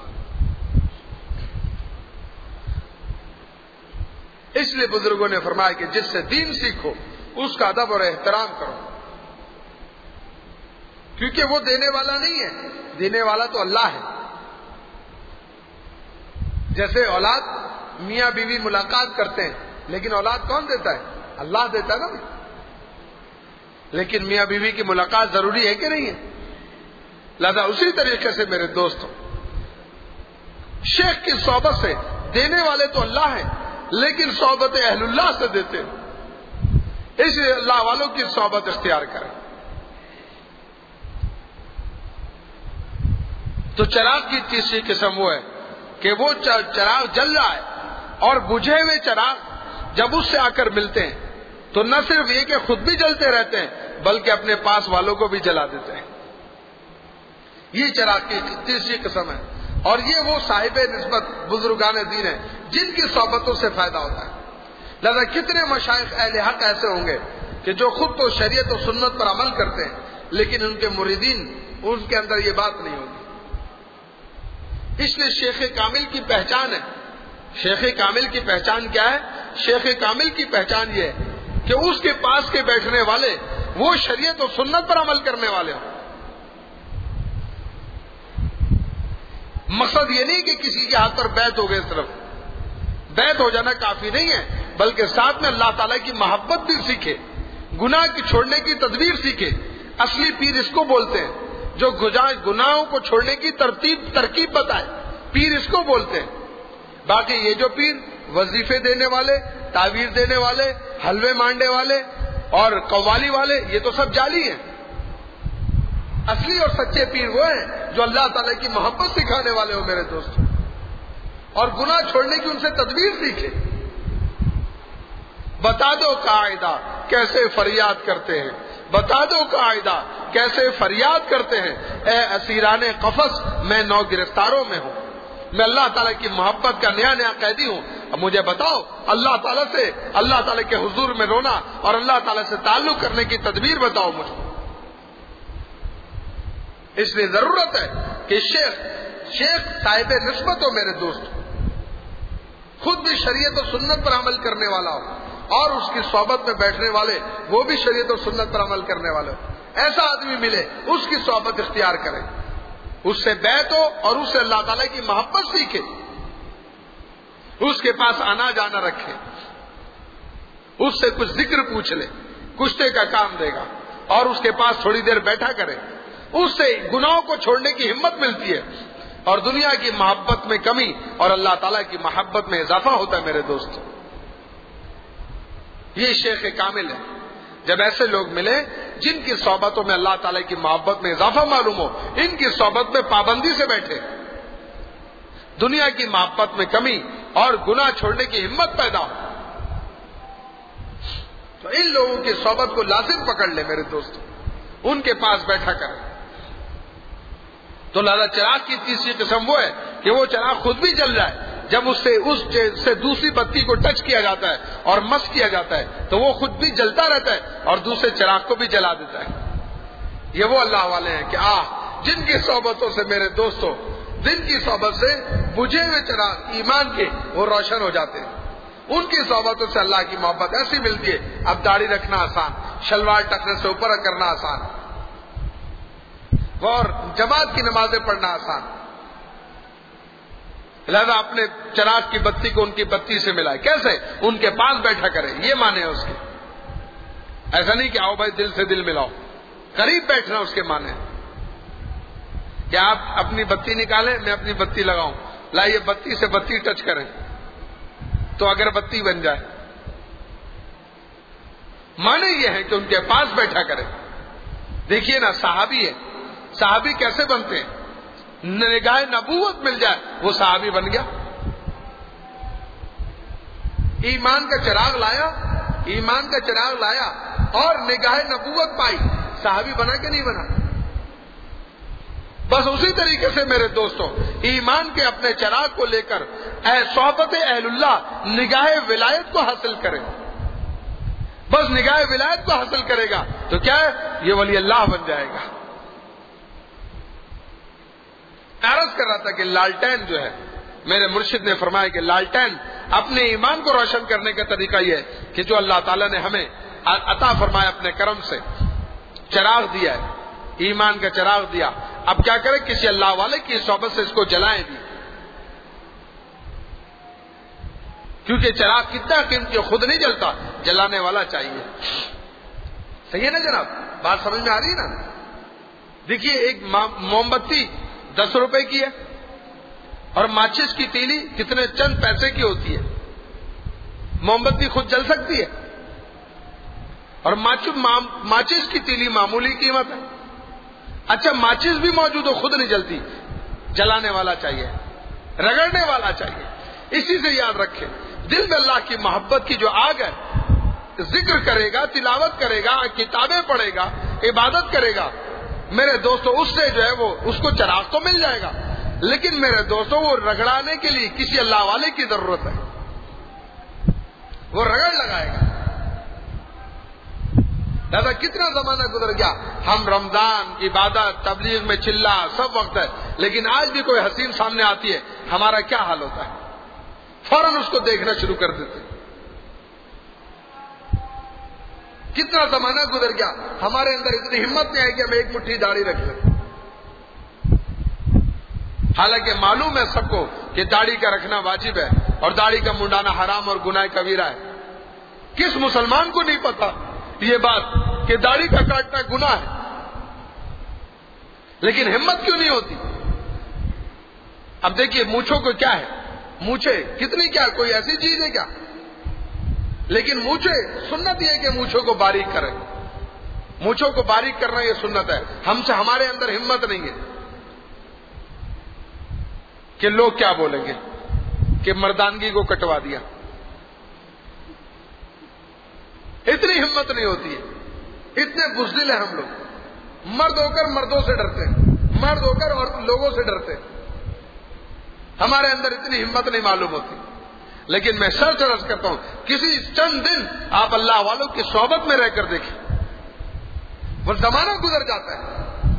اس لیے بزرگوں نے فرمایا کہ جس سے دین سیکھو اس کا ادب اور احترام کرو، کیونکہ وہ دینے والا نہیں ہے، دینے والا تو اللہ ہے. جیسے اولاد میاں بیوی ملاقات کرتے ہیں لیکن اولاد کون دیتا ہے؟ اللہ دیتا ہے نا. لیکن میاں بیوی کی ملاقات ضروری ہے کہ نہیں ہے؟ لہذا اسی طریقے سے میرے دوستوں شیخ کی صحبت سے دینے والے تو اللہ ہیں لیکن صحبت اہل اللہ سے دیتے ہیں، اس لیے اللہ والوں کی صحبت اختیار کریں. تو چراغ کی تیسری قسم وہ ہے کہ وہ چراغ جل رہا ہے اور بجھے ہوئے چراغ جب اس سے آ کر ملتے ہیں تو نہ صرف یہ کہ خود بھی جلتے رہتے ہیں بلکہ اپنے پاس والوں کو بھی جلا دیتے ہیں. یہ چراغ کی تیسری قسم ہے اور یہ وہ صاحب نسبت بزرگان دین ہیں جن کی صحبتوں سے فائدہ ہوتا ہے. لہذا کتنے مشائخ اہل حق ایسے ہوں گے کہ جو خود تو شریعت و سنت پر عمل کرتے ہیں لیکن ان کے مریدین ان کے اندر یہ بات نہیں ہوگی. اس لیے شیخ کامل کی پہچان ہے. شیخ کامل کی پہچان کیا ہے؟ شیخ کامل کی پہچان یہ ہے کہ اس کے پاس کے بیٹھنے والے وہ شریعت و سنت پر عمل کرنے والے ہوں. مقصد یہ نہیں کہ کسی کے ہاتھ پر بیعت ہو گئے صرف، بیعت ہو جانا کافی نہیں ہے، بلکہ ساتھ میں اللہ تعالیٰ کی محبت بھی سیکھے، گناہ کی چھوڑنے کی تدبیر سیکھے۔ اصلی پیر اس کو بولتے ہیں جو گناہوں کو چھوڑنے کی ترتیب ترکیب بتائے، پیر اس کو بولتے ہیں۔ باقی یہ جو پیر وظیفے دینے والے، تعویذ دینے والے، حلوے مانڈے والے اور قوالی والے، یہ تو سب جعلی ہیں۔ اصلی اور سچے پیر وہ ہیں جو اللہ تعالیٰ کی محبت سکھانے والے ہو میرے دوست، اور گناہ چھوڑنے کی ان سے تدبیر سیکھے۔ بتا دو قاعدہ کیسے فریاد کرتے ہیں، بتا دو قاعدہ کیسے فریاد کرتے ہیں، اے اسیران قفس میں نو گرفتاروں میں ہوں، میں اللہ تعالیٰ کی محبت کا نیا نیا قیدی ہوں۔ اب مجھے بتاؤ اللہ تعالیٰ سے، اللہ تعالیٰ کے حضور میں رونا اور اللہ تعالیٰ سے تعلق کرنے کی تدبیر بتاؤ مجھے۔ اس لیے ضرورت ہے کہ شیخ شیخ صاحب نسبت ہو میرے دوست، خود بھی شریعت و سنت پر عمل کرنے والا ہو، اور اس کی صحبت میں بیٹھنے والے وہ بھی شریعت و سنت پر عمل کرنے والے ہو۔ ایسا آدمی ملے اس کی صحبت اختیار کرے، اس سے بیعت ہو اور اس سے اللہ تعالیٰ کی محبت سیکھے، اس کے پاس آنا جانا رکھے، اس سے کچھ ذکر پوچھ لے، کشتے کا کام دے گا، اور اس کے پاس تھوڑی دیر بیٹھا کرے، اس سے گناہوں کو چھوڑنے کی ہمت ملتی ہے، اور دنیا کی محبت میں کمی اور اللہ تعالیٰ کی محبت میں اضافہ ہوتا ہے میرے دوست۔ یہ شیخ کامل ہے۔ جب ایسے لوگ ملے جن کی صحبتوں میں اللہ تعالیٰ کی محبت میں اضافہ معلوم ہو، ان کی صحبت میں پابندی سے بیٹھے، دنیا کی محبت میں کمی اور گناہ چھوڑنے کی ہمت پیدا ہو، تو ان لوگوں کی صحبت کو لازم پکڑ لے میرے دوست، ان کے پاس بیٹھا کرے۔ تو لہذا چراغ کی تیسری قسم وہ ہے کہ وہ چراغ خود بھی جل جائے، جب اس سے اس سے دوسری بتی کو ٹچ کیا جاتا ہے اور مس کیا جاتا ہے تو وہ خود بھی جلتا رہتا ہے اور دوسرے چراغ کو بھی جلا دیتا ہے۔ یہ وہ اللہ والے ہیں کہ آہ جن کی صحبتوں سے میرے دوستوں، جن کی صحبت سے بجھے ہوئے چراغ ایمان کے وہ روشن ہو جاتے ہیں، ان کی صحبتوں سے اللہ کی محبت ایسی ملتی ہے۔ اب داڑھی رکھنا آسان، شلوار ٹکنے سے اوپر کرنا آسان، اور جماعت کی نمازیں پڑھنا آسان۔ لہذا اپنے چراغ کی بتی کو ان کی بتی سے ملائے، کیسے؟ ان کے پاس بیٹھا کرے، یہ مانے اس کے۔ ایسا نہیں کہ آؤ بھائی دل سے دل ملاؤ، قریب بیٹھنا اس کے مانے کہ آپ اپنی بتی نکالیں، میں اپنی بتی لگاؤں، لائیے بتی سے بتی ٹچ کریں تو اگر بتی بن جائے۔ مانے یہ ہے کہ ان کے پاس بیٹھا کرے۔ دیکھیے نا صحابی ہے، صحابی کیسے بنتے ہیں؟ نگاہ نبوت مل جائے وہ صحابی بن گیا۔ ایمان کا چراغ لایا، ایمان کا چراغ لایا اور نگاہ نبوت پائی، صحابی بنا کہ نہیں بنا؟ بس اسی طریقے سے میرے دوستوں ایمان کے اپنے چراغ کو لے کر اے صحبت اہل اللہ نگاہ ولایت کو حاصل کرے، بس نگاہ ولایت کو حاصل کرے گا تو کیا ہے؟ یہ ولی اللہ بن جائے گا۔ عرض کر رہا تھا کہ لالٹین جو ہے، میرے مرشد نے فرمایا کہ لالٹین اپنے ایمان کو روشن کرنے کا طریقہ یہ ہے کہ جو اللہ تعالیٰ نے ہمیں عطا فرمایا اپنے کرم سے چراغ دیا ہے، ایمان کا چراغ دیا، اب کیا کرے؟ کسی اللہ والے کی صحبت سے اس کو جلائیں بھی، کیونکہ چراغ کتنا قیمتی، خود نہیں جلتا، جلانے والا چاہیے۔ صحیح ہے نا جناب؟ بات سمجھ میں آ رہی ہے نا؟ دیکھیے ایک موم بتی دس روپے کی ہے اور ماچس کی تیلی کتنے چند پیسے کی ہوتی ہے۔ موم بتی خود جل سکتی ہے اور ماچس کی تیلی معمولی قیمت ہے۔ اچھا ماچس بھی موجود ہو خود نہیں جلتی، جلانے والا چاہیے، رگڑنے والا چاہیے۔ اسی سے یاد رکھے دل میں اللہ کی محبت کی جو آگ ہے، ذکر کرے گا، تلاوت کرے گا، کتابیں پڑھے گا، عبادت کرے گا، میرے دوستوں اس سے جو ہے وہ اس کو چراغ تو مل جائے گا، لیکن میرے دوستوں وہ رگڑانے کے لیے کسی اللہ والے کی ضرورت ہے، وہ رگڑ لگائے گا۔ دادا کتنا زمانہ گزر گیا، ہم رمضان، عبادت، تبلیغ میں چلا سب وقت ہے، لیکن آج بھی کوئی حسین سامنے آتی ہے ہمارا کیا حال ہوتا ہے؟ فوراً اس کو دیکھنا شروع کر دیتے۔ کتنا زمانہ گزر گیا، ہمارے اندر اتنی ہمت نہیں آئی کہ ہم ایک مٹھی داڑھی رکھ لیں، حالانکہ معلوم ہے سب کو کہ داڑھی کا رکھنا واجب ہے، اور داڑھی کا منڈانا حرام اور گناہ کبیرہ ہے. کس مسلمان کو نہیں پتا یہ بات کہ داڑھی کا کاٹنا گناہ ہے؟ لیکن ہمت کیوں نہیں ہوتی؟ اب دیکھیے مونچھوں کو کیا ہے، مونچھے کتنی کیا کوئی ایسی چیز ہے کیا؟ لیکن مونچھے سنت یہ ہے کہ مونچھوں کو باریک کریں، مونچھوں کو باریک کرنا یہ سنت ہے. ہم سے ہمارے اندر ہمت نہیں ہے کہ لوگ کیا بولیں گے کہ مردانگی کو کٹوا دیا. اتنی ہمت نہیں ہوتی ہے، اتنے بزدل ہیں ہم لوگ. مرد ہو کر مردوں سے ڈرتے ہیں، مرد ہو کر اور لوگوں سے ڈرتے ہیں. ہمارے اندر اتنی ہمت نہیں معلوم ہوتی. لیکن میں سر عرض کرتا ہوں، کسی چند دن آپ اللہ والوں کی صحبت میں رہ کر دیکھیں، وہ زمانہ گزر جاتا ہے،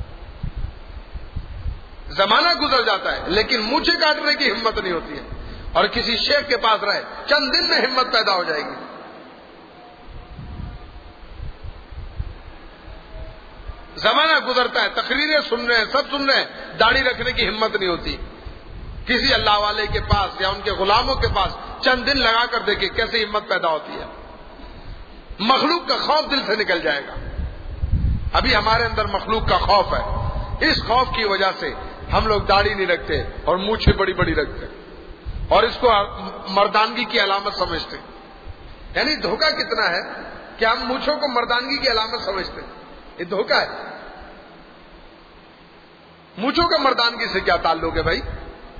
زمانہ گزر جاتا ہے لیکن مونچھیں کاٹنے کی ہمت نہیں ہوتی ہے. اور کسی شیخ کے پاس رہے، چند دن میں ہمت پیدا ہو جائے گی. زمانہ گزرتا ہے، تقریریں سن رہے ہیں، سب سن رہے ہیں، داڑھی رکھنے کی ہمت نہیں ہوتی. کسی اللہ والے کے پاس یا ان کے غلاموں کے پاس چند دن لگا کر دیکھیں کیسے ہمت پیدا ہوتی ہے. مخلوق کا خوف دل سے نکل جائے گا. ابھی ہمارے اندر مخلوق کا خوف ہے، اس خوف کی وجہ سے ہم لوگ داڑھی نہیں رکھتے اور مونچھیں بڑی بڑی رکھتے اور اس کو مردانگی کی علامت سمجھتے. یعنی دھوکہ کتنا ہے کہ ہم مونچھوں کو مردانگی کی علامت سمجھتے. یہ دھوکہ ہے. مونچھوں کا مردانگی سے کیا تعلق ہے بھائی؟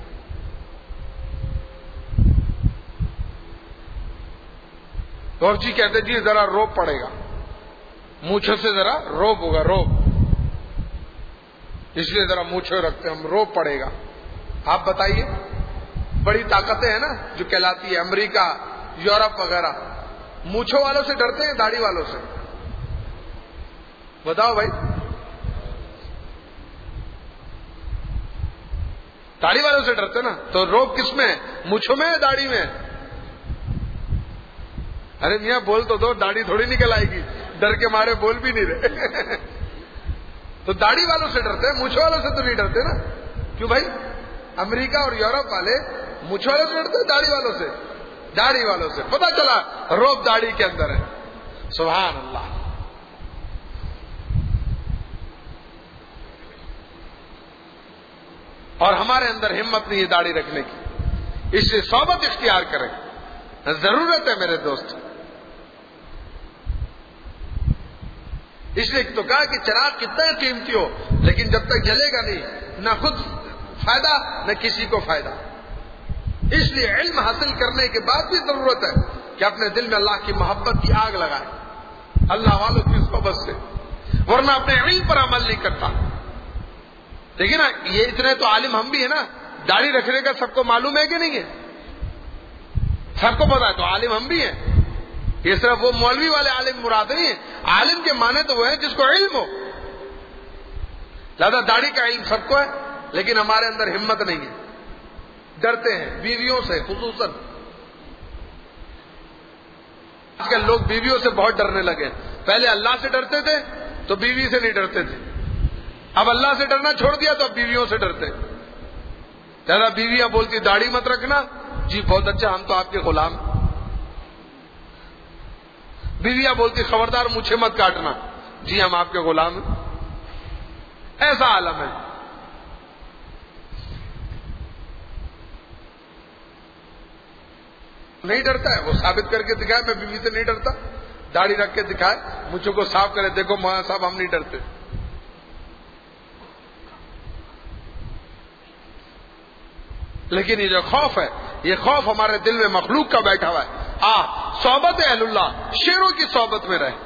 اور جی کہتے جی ذرا روب پڑے گا، مونچھوں سے ذرا روب ہوگا، روب، اس لیے ذرا مونچھیں رکھتے ہم، روب پڑے گا. آپ بتائیے، بڑی طاقتیں ہیں نا جو کہلاتی ہے امریکہ، یورپ وغیرہ، مونچھوں والوں سے ڈرتے ہیں داڑھی والوں سے؟ بتاؤ بھائی. داڑھی والوں سے ڈرتے نا، تو روب کس میں ہے؟ مونچھوں میں ہے داڑھی میں؟ ارے میاں بول تو دو، داڑھی تھوڑی نکل آئے گی، ڈر کے مارے بول بھی نہیں رہے. تو داڑھی والوں سے ڈرتے ہیں، مونچھ والوں سے تو نہیں ڈرتے نا. کیوں بھائی؟ امریکہ اور یورپ والے مونچھ والوں سے ڈرتے ہیں، داڑھی والوں سے؟ داڑھی والوں سے. پتا چلا روب داڑھی کے اندر ہے. سبحان اللہ. اور ہمارے اندر ہمت نہیں ہے داڑھی رکھنے کی، اس لیے صحبت اختیار کریں، ضرورت ہے میرے دوست. اس لیے تو کہا کہ چراغ کتنا قیمتی ہو لیکن جب تک جلے گا نہیں، نہ خود فائدہ نہ کسی کو فائدہ. اس لیے علم حاصل کرنے کے بعد بھی ضرورت ہے کہ اپنے دل میں اللہ کی محبت کی آگ لگائے، اللہ والوں کی صحبت سے، ورنہ اپنے علم پر عمل نہیں کرتا. دیکھیں نا، یہ اتنے تو عالم ہم بھی ہیں نا، داڑھی رکھنے کا سب کو معلوم ہے کہ نہیں ہے؟ سب کو پتا ہے، تو عالم ہم بھی ہیں. یہ صرف وہ مولوی والے عالم مراد نہیں ہے. عالم کے معنی تو وہ ہے جس کو علم ہو. لہذا داڑھی کا علم سب کو ہے لیکن ہمارے اندر ہمت نہیں ہے، ڈرتے ہیں بیویوں سے. خصوصاً آج کل لوگ بیویوں سے بہت ڈرنے لگے. پہلے اللہ سے ڈرتے تھے تو بیوی سے نہیں ڈرتے تھے، اب اللہ سے ڈرنا چھوڑ دیا تو اب بیویوں سے ڈرتے. لہذا بیویاں بولتی داڑھی مت رکھنا، جی بہت اچھا، ہم تو آپ کے غلام. بیویاں بولتی خبردار مجھے مت کاٹنا، جی ہم آپ کے غلام ہیں. ایسا عالم ہے. نہیں ڈرتا ہے، وہ ثابت کر کے دکھائے میں بیوی سے نہیں ڈرتا، داڑھی رکھ کے دکھائے، مجھے کو صاف کرے، دیکھو مولانا صاحب ہم نہیں ڈرتے. لیکن یہ جو خوف ہے، یہ خوف ہمارے دل میں مخلوق کا بیٹھا ہوا ہے. آ صحبت اہل اللہ، شیروں کی صحبت میں رہے.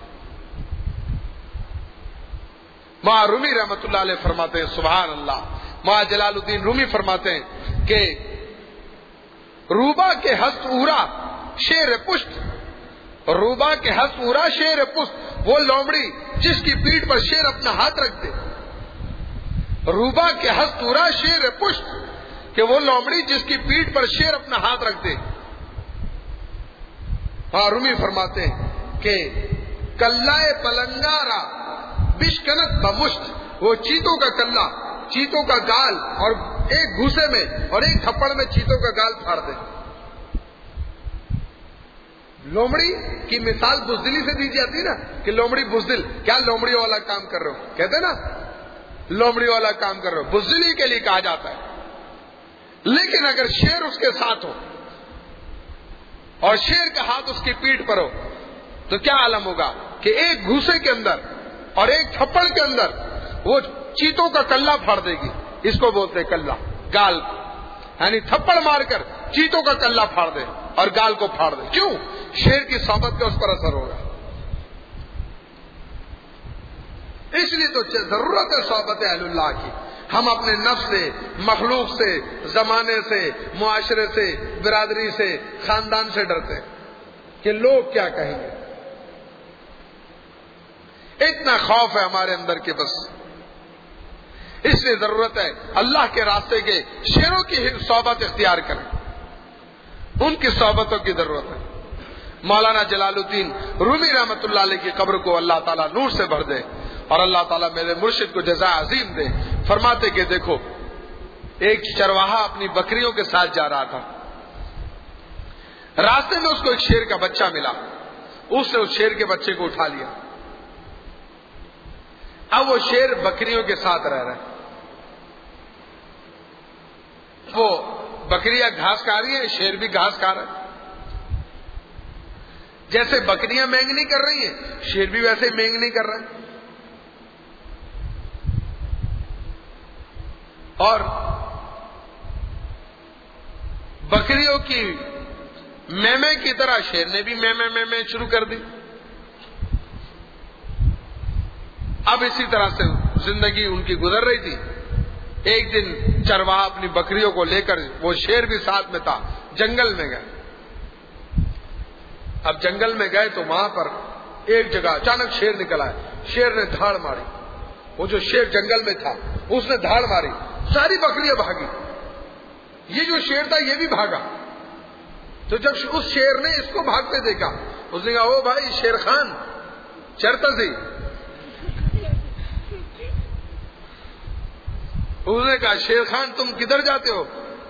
ماں رومی رحمت اللہ علیہ فرماتے ہیں، سبحان اللہ، ماں جلال الدین رومی فرماتے ہیں کہ روبا کے ہست اورا شیر پشت، روبا کے ہست اورا شیر پشت، وہ لومڑی جس کی پیٹھ پر شیر اپنا ہاتھ رکھ دے. روبا کے ہست اورا شیر پشت، کہ وہ لومڑی جس کی پیٹھ پر شیر اپنا ہاتھ رکھ دے. ہاں رومی فرماتے ہیں کہ کلائے پلنگارا بشکنت بمشت، وہ چیتوں کا کلا، چیتوں کا گال اور ایک گھوسے میں اور ایک تھپڑ میں چیتوں کا گال پھاڑ دے. لومڑی کی مثال بزدلی سے دی جاتی نا کہ لومڑی بزدل, کیا لومڑی والا کام کر رہے ہو, کہتے نا لومڑی والا کام کر رہے ہو, بزدلی کے لیے کہا جاتا ہے. لیکن اگر شیر اس کے ساتھ ہو اور شیر کا ہاتھ اس کی پیٹھ پر ہو تو کیا عالم ہوگا کہ ایک گھوسے کے اندر اور ایک تھپڑ کے اندر وہ چیتوں کا کلہ پھاڑ دے گی. اس کو بولتے کلہ, گال, یعنی تھپڑ مار کر چیتوں کا کلہ پھاڑ دے اور گال کو پھاڑ دے. کیوں؟ شیر کی صحبت کا اس پر اثر ہوگا. اس لیے تو ضرورت ہے صحبت اہل اللہ کی. ہم اپنے نفس سے, مخلوق سے, زمانے سے, معاشرے سے, برادری سے, خاندان سے ڈرتے کہ لوگ کیا کہیں گے. اتنا خوف ہے ہمارے اندر کے بس. اس لیے ضرورت ہے اللہ کے راستے کے شیروں کی صحبت اختیار کریں, ان کی صحبتوں کی ضرورت ہے. مولانا جلال الدین رومی رحمۃ اللہ علیہ کی قبر کو اللہ تعالیٰ نور سے بھر دے اور اللہ تعالیٰ میرے مرشد کو جزا عظیم دے. فرماتے کہ دیکھو ایک چرواہا اپنی بکریوں کے ساتھ جا رہا تھا, راستے میں اس کو ایک شیر کا بچہ ملا, اس نے اس شیر کے بچے کو اٹھا لیا. اب وہ شیر بکریوں کے ساتھ رہ رہا ہے. وہ بکریاں گھاس کھا رہی ہیں, شیر بھی گھاس کھا رہا ہے. جیسے بکریاں مینگنی کر رہی ہیں, شیر بھی ویسے مینگنی کر رہا ہے. اور بکریوں کی میمے کی طرح شیر نے بھی میمے میمے شروع کر دی. اب اسی طرح سے زندگی ان کی گزر رہی تھی. ایک دن چرواہا اپنی بکریوں کو لے کر, وہ شیر بھی ساتھ میں تھا, جنگل میں گئے. اب جنگل میں گئے تو وہاں پر ایک جگہ اچانک شیر نکل آیا. شیر نے دھاڑ ماری, وہ جو شیر جنگل میں تھا اس نے دھاڑ ماری, ساری بکریاں بھاگی. یہ جو شیر تھا یہ بھی بھاگا. تو جب اس شیر نے اس کو بھاگتے دیکھا, اس نے کہا او بھائی شیر خان چرتا سی. اس نے کہا شیر خان تم کدھر جاتے ہو؟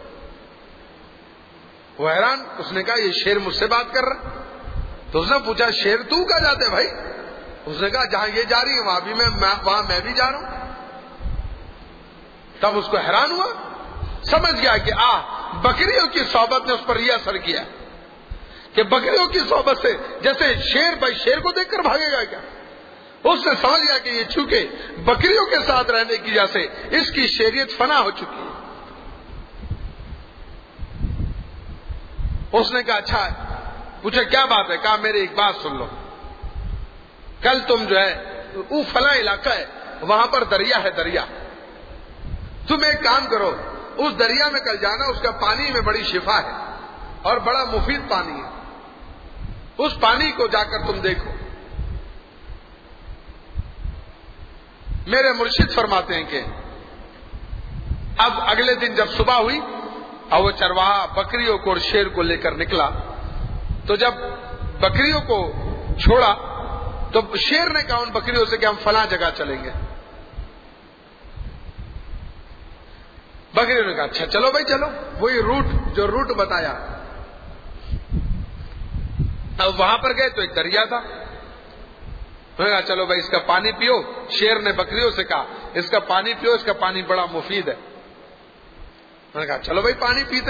وہ حیران, اس نے کہا یہ شیر مجھ سے بات کر رہا. تو اس نے پوچھا شیر تو کہاں جاتے بھائی؟ اس نے کہا جہاں یہ جا رہی ہے وہاں بھی میں وہاں میں بھی جا رہا ہوں. تب اس کو حیران ہوا, سمجھ گیا کہ آ بکریوں کی صحبت نے اس پر یہ اثر کیا کہ بکریوں کی صحبت سے جیسے شیر بھائی شیر کو دیکھ کر بھاگے گا کیا. اس نے سمجھ گیا کہ یہ چونکہ بکریوں کے ساتھ رہنے کی وجہ سے اس کی شیریت فنا ہو چکی ہے. اس نے کہا اچھا, پوچھا کیا بات ہے؟ کہا میری ایک بات سن لو. کل تم جو ہے وہ فلاں علاقہ ہے, وہاں پر دریا ہے, دریا تم ایک کام کرو, اس دریا میں کل جانا, اس کا پانی میں بڑی شفا ہے اور بڑا مفید پانی ہے. اس پانی کو جا کر تم دیکھو. میرے مرشد فرماتے ہیں کہ اب اگلے دن جب صبح ہوئی اور وہ چرواہا بکریوں کو اور شیر کو لے کر نکلا, تو جب بکریوں کو چھوڑا تو شیر نے کہا ان بکریوں سے کہ ہم فلاں جگہ چلیں گے. بکریوں نے کہا اچھا چلو بھائی چلو. وہی روٹ جو روٹ بتایا. اب وہاں پر گئے تو ایک دریا تھا. انہوں نے کہا چلو بھائی اس کا پانی پیو. شیر نے بکریوں سے کہا اس کا پانی پیو, اس کا پانی بڑا مفید ہے. انہوں نے کہا چلو بھائی پانی پیتے.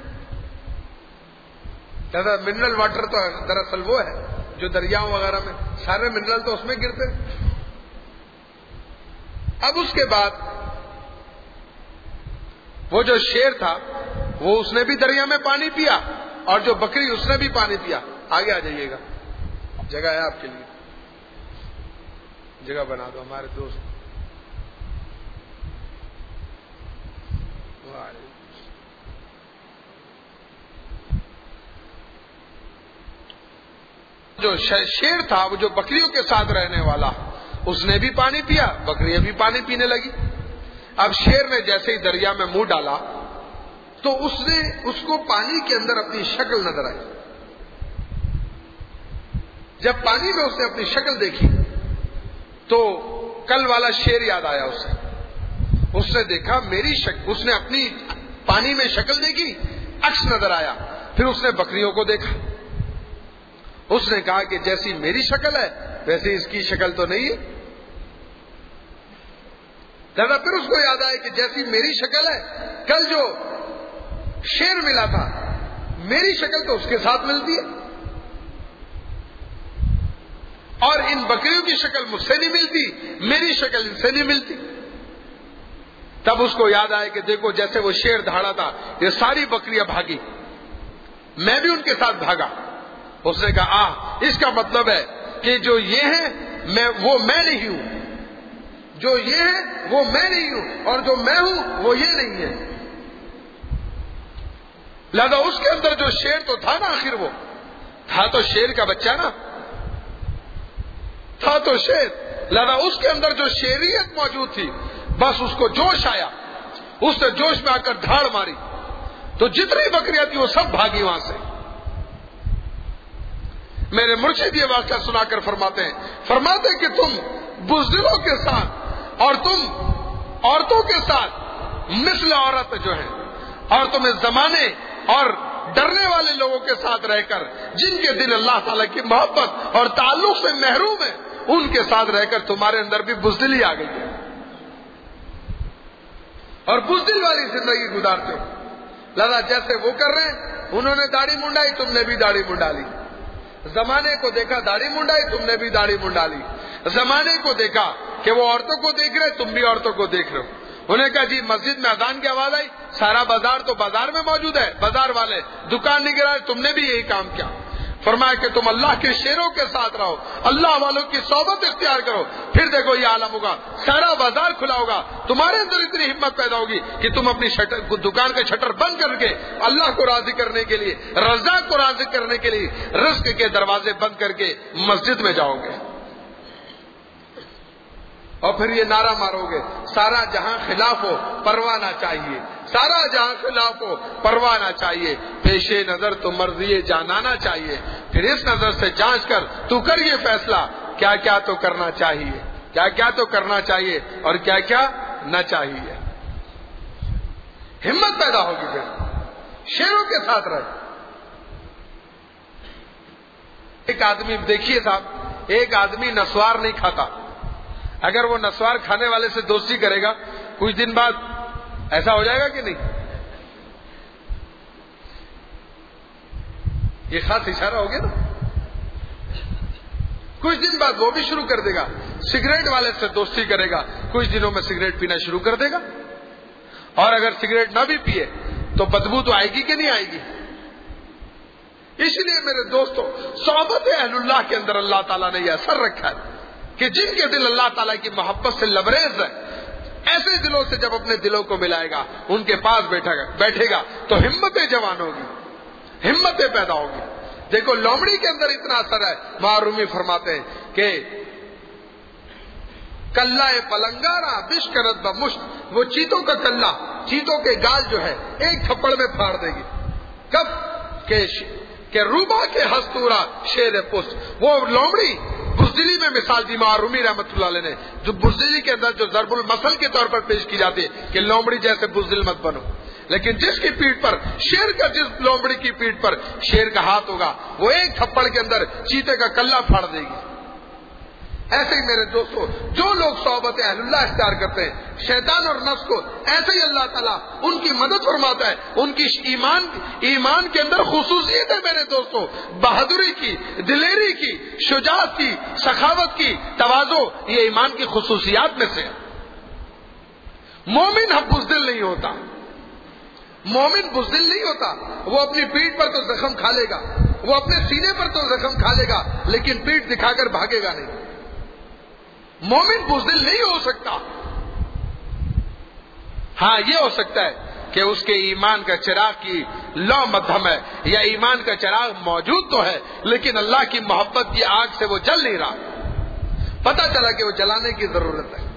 کہتا منرل واٹر تو دراصل وہ ہے جو دریاؤں وغیرہ میں سارے منرل تو اس میں گرتے. اب اس کے بعد وہ جو شیر تھا وہ اس نے بھی دریا میں پانی پیا اور جو بکری اس نے بھی پانی پیا. آگے آ جائیے گا, جگہ ہے آپ کے لیے, جگہ بنا دو ہمارے دوست. جو شیر تھا وہ جو بکریوں کے ساتھ رہنے والا, اس نے بھی پانی پیا, بکریاں بھی پانی پینے لگی. اب شیر نے جیسے ہی دریا میں منہ ڈالا تو اس نے اس کو پانی کے اندر اپنی شکل نظر آئی. جب پانی میں اس نے اپنی شکل دیکھی تو کل والا شیر یاد آیا اسے. اس نے دیکھا میری شکل، اس نے اپنی پانی میں شکل دیکھی، عکس نظر آیا. پھر اس نے بکریوں کو دیکھا، اس نے کہا کہ جیسی میری شکل ہے ویسے اس کی شکل تو نہیں ہے. لہذا پھر اس کو یاد آیا کہ جیسی میری شکل ہے، کل جو شیر ملا تھا میری شکل تو اس کے ساتھ ملتی ہے، اور ان بکریوں کی شکل مجھ سے نہیں ملتی، میری شکل ان سے نہیں ملتی. تب اس کو یاد آیا کہ دیکھو جیسے وہ شیر دھاڑا تھا، یہ ساری بکریاں بھاگی، میں بھی ان کے ساتھ بھاگا. اس نے کہا آہ، اس کا مطلب ہے کہ جو یہ ہے میں وہ میں نہیں ہوں، جو یہ ہے وہ میں نہیں ہوں، اور جو میں ہوں وہ یہ نہیں ہے. لہذا اس کے اندر جو شیر تو تھا نا، آخر وہ تھا تو شیر کا بچہ نا، تھا تو شیر. لہذا اس کے اندر جو شیریت موجود تھی، بس اس کو جوش آیا، اس نے جوش میں آ کر دھاڑ ماری تو جتنی بکریاں تھی وہ سب بھاگی وہاں سے. میرے مرشد یہ واقعہ سنا کر فرماتے ہیں فرماتے ہیں کہ تم بزدلوں کے ساتھ اور تم عورتوں کے ساتھ مثل عورت جو ہے، اور تم اس زمانے اور ڈرنے والے لوگوں کے ساتھ رہ کر جن کے دل اللہ تعالیٰ کی محبت اور تعلق سے محروم ہے، ان کے ساتھ رہ کر تمہارے اندر بھی بزدلی آ گئی ہے اور بزدل والی زندگی گزارتے ہو. لہذا جیسے وہ کر رہے ہیں، انہوں نے داڑھی منڈائی، تم نے بھی داڑھی منڈا لی. زمانے کو دیکھا داڑھی منڈائی، تم نے بھی داڑھی منڈا لی. زمانے کو دیکھا کہ وہ عورتوں کو دیکھ رہے، تم بھی عورتوں کو دیکھ رہے ہو. انہیں کہا جی مسجد میں اذان کی آواز آئی، سارا بازار تو بازار میں موجود ہے، بازار والے دکان نہیں گرائے، تم نے بھی یہی کام کیا. فرمایا کہ تم اللہ کے شیروں کے ساتھ رہو، اللہ والوں کی صحبت اختیار کرو، پھر دیکھو یہ عالم ہوگا، سارا بازار کھلا ہوگا، تمہارے اندر اتنی ہمت پیدا ہوگی کہ تم اپنی شٹر دکان کے شٹر بند کر کے اللہ کو راضی کرنے کے لیے، رزاق کو راضی کرنے کے لیے رزق کے دروازے بند کر کے مسجد میں جاؤ گے. اور پھر یہ نعرہ مارو گے، سارا جہاں خلاف ہو پرواہ نہ چاہیے، سارا جہاں خلاف ہو پرواہ نہ چاہیے، پیش نظر تو مرضی جانانا چاہیے، پھر اس نظر سے جانچ کر تو کر یہ فیصلہ کیا کیا تو کرنا چاہیے، کیا کیا تو کرنا چاہیے اور کیا کیا نہ چاہیے. ہمت پیدا ہوگی، پھر شیروں کے ساتھ رہے. ایک آدمی دیکھیے صاحب، ایک آدمی نسوار نہیں کھاتا، اگر وہ نسوار کھانے والے سے دوستی کرے گا کچھ دن بعد ایسا ہو جائے گا کہ نہیں؟ یہ خاص اشارہ ہو گیا نا. کچھ دن بعد وہ بھی شروع کر دے گا، سگریٹ والے سے دوستی کرے گا، کچھ دنوں میں سگریٹ پینا شروع کر دے گا. اور اگر سگریٹ نہ بھی پیے تو بدبو تو آئے گی کہ نہیں آئے گی؟ اس لیے میرے دوستوں، صحبت اہل اللہ کے اندر اللہ تعالیٰ نے یہ اثر رکھا ہے کہ جن کے دل اللہ تعالیٰ کی محبت سے لبریز ہے، ایسے دلوں سے جب اپنے دلوں کو ملائے گا، ان کے پاس بیٹھے گا بیٹھے گا تو ہمتیں جوان ہوگی، ہمتیں پیدا ہوگی. دیکھو لومڑی کے اندر اتنا اثر ہے، معرومی فرماتے ہیں کہ کلّا پلنگارا بشکرت بمشت، وہ چیتوں کا کلّا، چیتوں کے گال جو ہے ایک تھپڑ میں پھاڑ دے گی. کب کہ کہ روبا کے ہستورا شیر پست، وہ لومڑی بزدلی میں مثال دی معرومی رحمت اللہ علیہ نے، جو بزدلی کے اندر جو ضرب المثل کے طور پر پیش کی جاتی ہے کہ لومڑی جیسے بزدل مت بنو، لیکن جس کی پیٹھ پر شیر کا، جس لومڑی کی پیٹھ پر شیر کا ہاتھ ہوگا، وہ ایک تھپڑ کے اندر چیتے کا کلّا پھاڑ دے گی. ایسے ہی میرے دوستو، جو لوگ صحبت اہل اللہ اختیار کرتے ہیں، شیطان اور نفس کو ایسے ہی اللہ تعالیٰ ان کی مدد فرماتا ہے. ان کی ایمان ایمان کے اندر خصوصیت ہے میرے دوستو، بہادری کی، دلیری کی، شجاعت کی، سخاوت کی، تواضع، یہ ایمان کی خصوصیات میں سے ہے. مومن ہم بزدل نہیں ہوتا، مومن بزدل نہیں ہوتا. وہ اپنی پیٹھ پر تو زخم کھا لے گا، وہ اپنے سینے پر تو زخم کھا لے گا، لیکن پیٹھ دکھا کر بھاگے گا نہیں. مومن بزدل نہیں ہو سکتا. ہاں یہ ہو سکتا ہے کہ اس کے ایمان کا چراغ کی لو مدھم ہے، یا ایمان کا چراغ موجود تو ہے لیکن اللہ کی محبت کی آگ سے وہ جل نہیں رہا. پتہ چلا کہ وہ جلانے کی ضرورت ہے.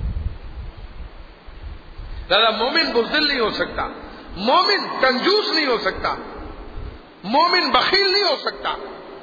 دادا مومن بزدل نہیں ہو سکتا، مومن کنجوس نہیں ہو سکتا، مومن بخیل نہیں ہو سکتا.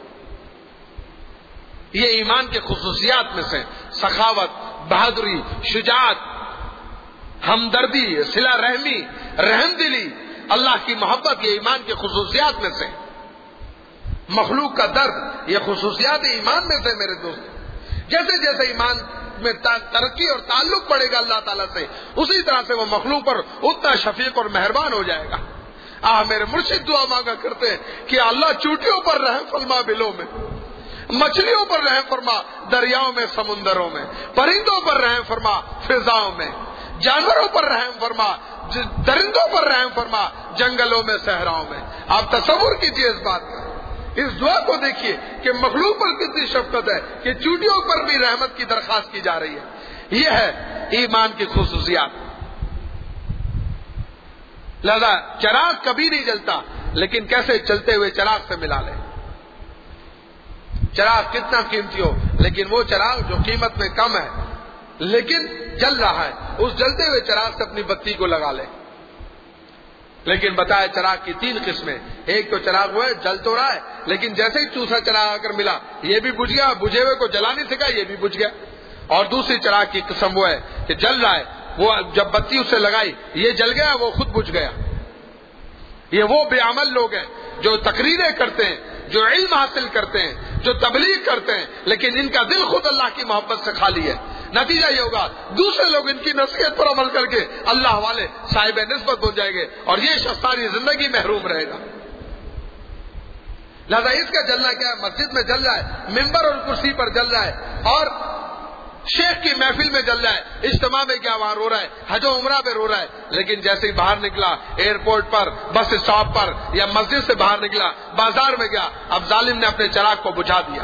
یہ ایمان کے خصوصیات میں سے سخاوت، بہادری، شجاعت، ہمدردی، صلہ رحمی، رحم دلی، اللہ کی محبت، یہ ایمان کی خصوصیات میں سے. مخلوق کا درد، یہ خصوصیات ایمان میں سے میرے دوست. جیسے جیسے ایمان میں ترقی اور تعلق پڑے گا اللہ تعالیٰ سے، اسی طرح سے وہ مخلوق پر اتنا شفیق اور مہربان ہو جائے گا. آہ میرے مرشد دعا مانگا کرتے ہیں کہ اللہ چوٹیوں پر رحم فرما بلوں میں، مچھلیوں پر رحم فرما دریاؤں میں سمندروں میں، پرندوں پر رحم فرما فضاؤں میں، جانوروں پر رحم فرما، درندوں پر رحم فرما جنگلوں میں صحراؤں میں. آپ تصور کیجیے اس بات کا، اس دعا کو دیکھیے کہ مخلوق پر کتنی شفقت ہے کہ چوٹیوں پر بھی رحمت کی درخواست کی جا رہی ہے. یہ ہے ایمان کی خصوصیات. لہذا چراغ کبھی نہیں جلتا، لیکن کیسے چلتے ہوئے چراغ سے ملا لے. چراغ کتنا قیمتی ہو، لیکن وہ چراغ جو قیمت میں کم ہے لیکن جل رہا ہے، اس جلتے ہوئے چراغ سے اپنی بتی کو لگا لے. لیکن بتایا چراغ کی تین قسمیں. ایک تو چراغ وہ ہے جل تو رہا ہے، لیکن جیسے ہی دوسرا چراغ آ کر ملا یہ بھی بجھ گیا، بجھے ہوئے کو جلا نہیں سکا، یہ بھی بجھ گیا. اور دوسری چراغ کی قسم وہ ہے کہ جل رہا ہے، وہ جب بتی اسے لگائی یہ جل گیا، وہ خود بجھ گیا. یہ وہ بے عمل لوگ ہیں جو تقریریں کرتے ہیں، جو علم حاصل کرتے ہیں، جو تبلیغ کرتے ہیں، لیکن ان کا دل خود اللہ کی محبت سے خالی ہے. نتیجہ یہ ہوگا دوسرے لوگ ان کی نصیحت پر عمل کر کے اللہ والے صاحب نسبت بن جائیں گے اور یہ شخص ساری زندگی محروم رہے گا. لہذا اس کا جلنا کیا ہے؟ مسجد میں جل رہا ہے، ممبر اور کرسی پر جل رہا ہے، اور شیخ کی محفل میں جل رہا ہے، اجتماع میں کیا وہاں رو رہا ہے، حج و عمرہ پہ رو رہا ہے. لیکن جیسے ہی باہر نکلا ایئرپورٹ پر، بس اسٹاپ پر، یا مسجد سے باہر نکلا بازار میں گیا، اب ظالم نے اپنے چراغ کو بجھا دیا.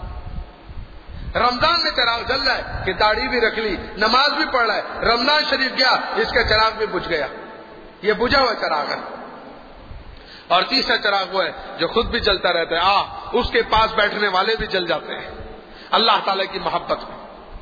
رمضان میں چراغ جل رہا ہے کہ داڑھی بھی رکھ لی، نماز بھی پڑھ رہا ہے، رمضان شریف گیا اس کا چراغ بھی بجھ گیا. یہ بجھا ہوا چراغ ہے. اور تیسرا چراغ وہ ہے جو خود بھی جلتا رہتا ہے، آ اس کے پاس بیٹھنے والے بھی جل جاتے ہیں اللہ تعالی کی محبت میں.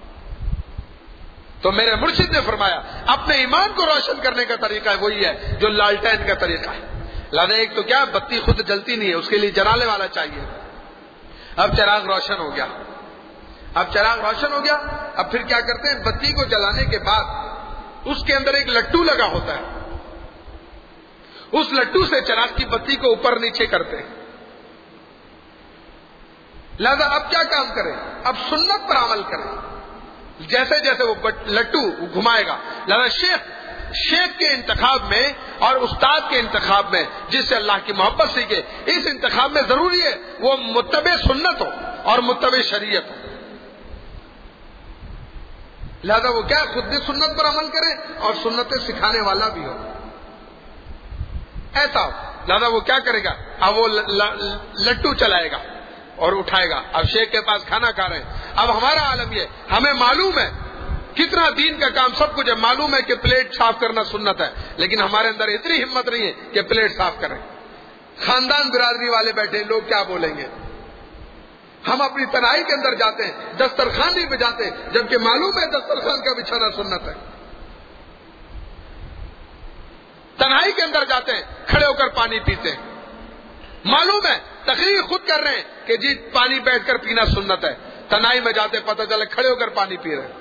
تو میرے مرشد نے فرمایا اپنے ایمان کو روشن کرنے کا طریقہ وہی ہے جو لالٹین کا طریقہ ہے. لہذا ایک تو کیا، بتی خود جلتی نہیں ہے، اس کے لیے جلانے والا چاہیے. اب چراغ روشن ہو گیا، اب چراغ روشن ہو گیا، اب پھر کیا کرتے ہیں؟ بتی کو جلانے کے بعد اس کے اندر ایک لٹو لگا ہوتا ہے، اس لٹو سے چراغ کی بتی کو اوپر نیچے کرتے ہیں. لہذا اب کیا کام کریں؟ اب سنت پر عمل کریں. جیسے جیسے وہ لٹو گھمائے گا، لہذا شیخ شیخ کے انتخاب میں اور استاد کے انتخاب میں جس سے اللہ کی محبت سیکھے، اس انتخاب میں ضروری ہے وہ متبع سنت ہو اور متبع شریعت ہو. لہذا وہ کیا، خود بھی سنت پر عمل کرے اور سنتیں سکھانے والا بھی ہو، ایسا ہو. لہذا وہ کیا کرے گا؟ اب وہ لٹو چلائے گا اور اٹھائے گا. اب شیخ کے پاس کھانا کھا رہے ہیں. اب ہمارا عالم یہ، ہمیں معلوم ہے کتنا دین کا کام سب کچھ ہے، معلوم ہے کہ پلیٹ صاف کرنا سنت ہے، لیکن ہمارے اندر اتنی ہمت نہیں ہے کہ پلیٹ صاف کریں. خاندان برادری والے بیٹھے، لوگ کیا بولیں گے؟ ہم اپنی تنہائی کے اندر جاتے ہیں، دسترخوان نہیں بجاتے، جبکہ معلوم ہے دسترخوان کا بچھانا سنت ہے. تنہائی کے اندر جاتے ہیں، کھڑے ہو کر پانی پیتے ہیں، معلوم ہے تقریر خود کر رہے ہیں کہ جی پانی بیٹھ کر پینا سنت ہے، تنہائی میں جاتے پتہ چلے کھڑے ہو کر پانی پی رہے ہیں.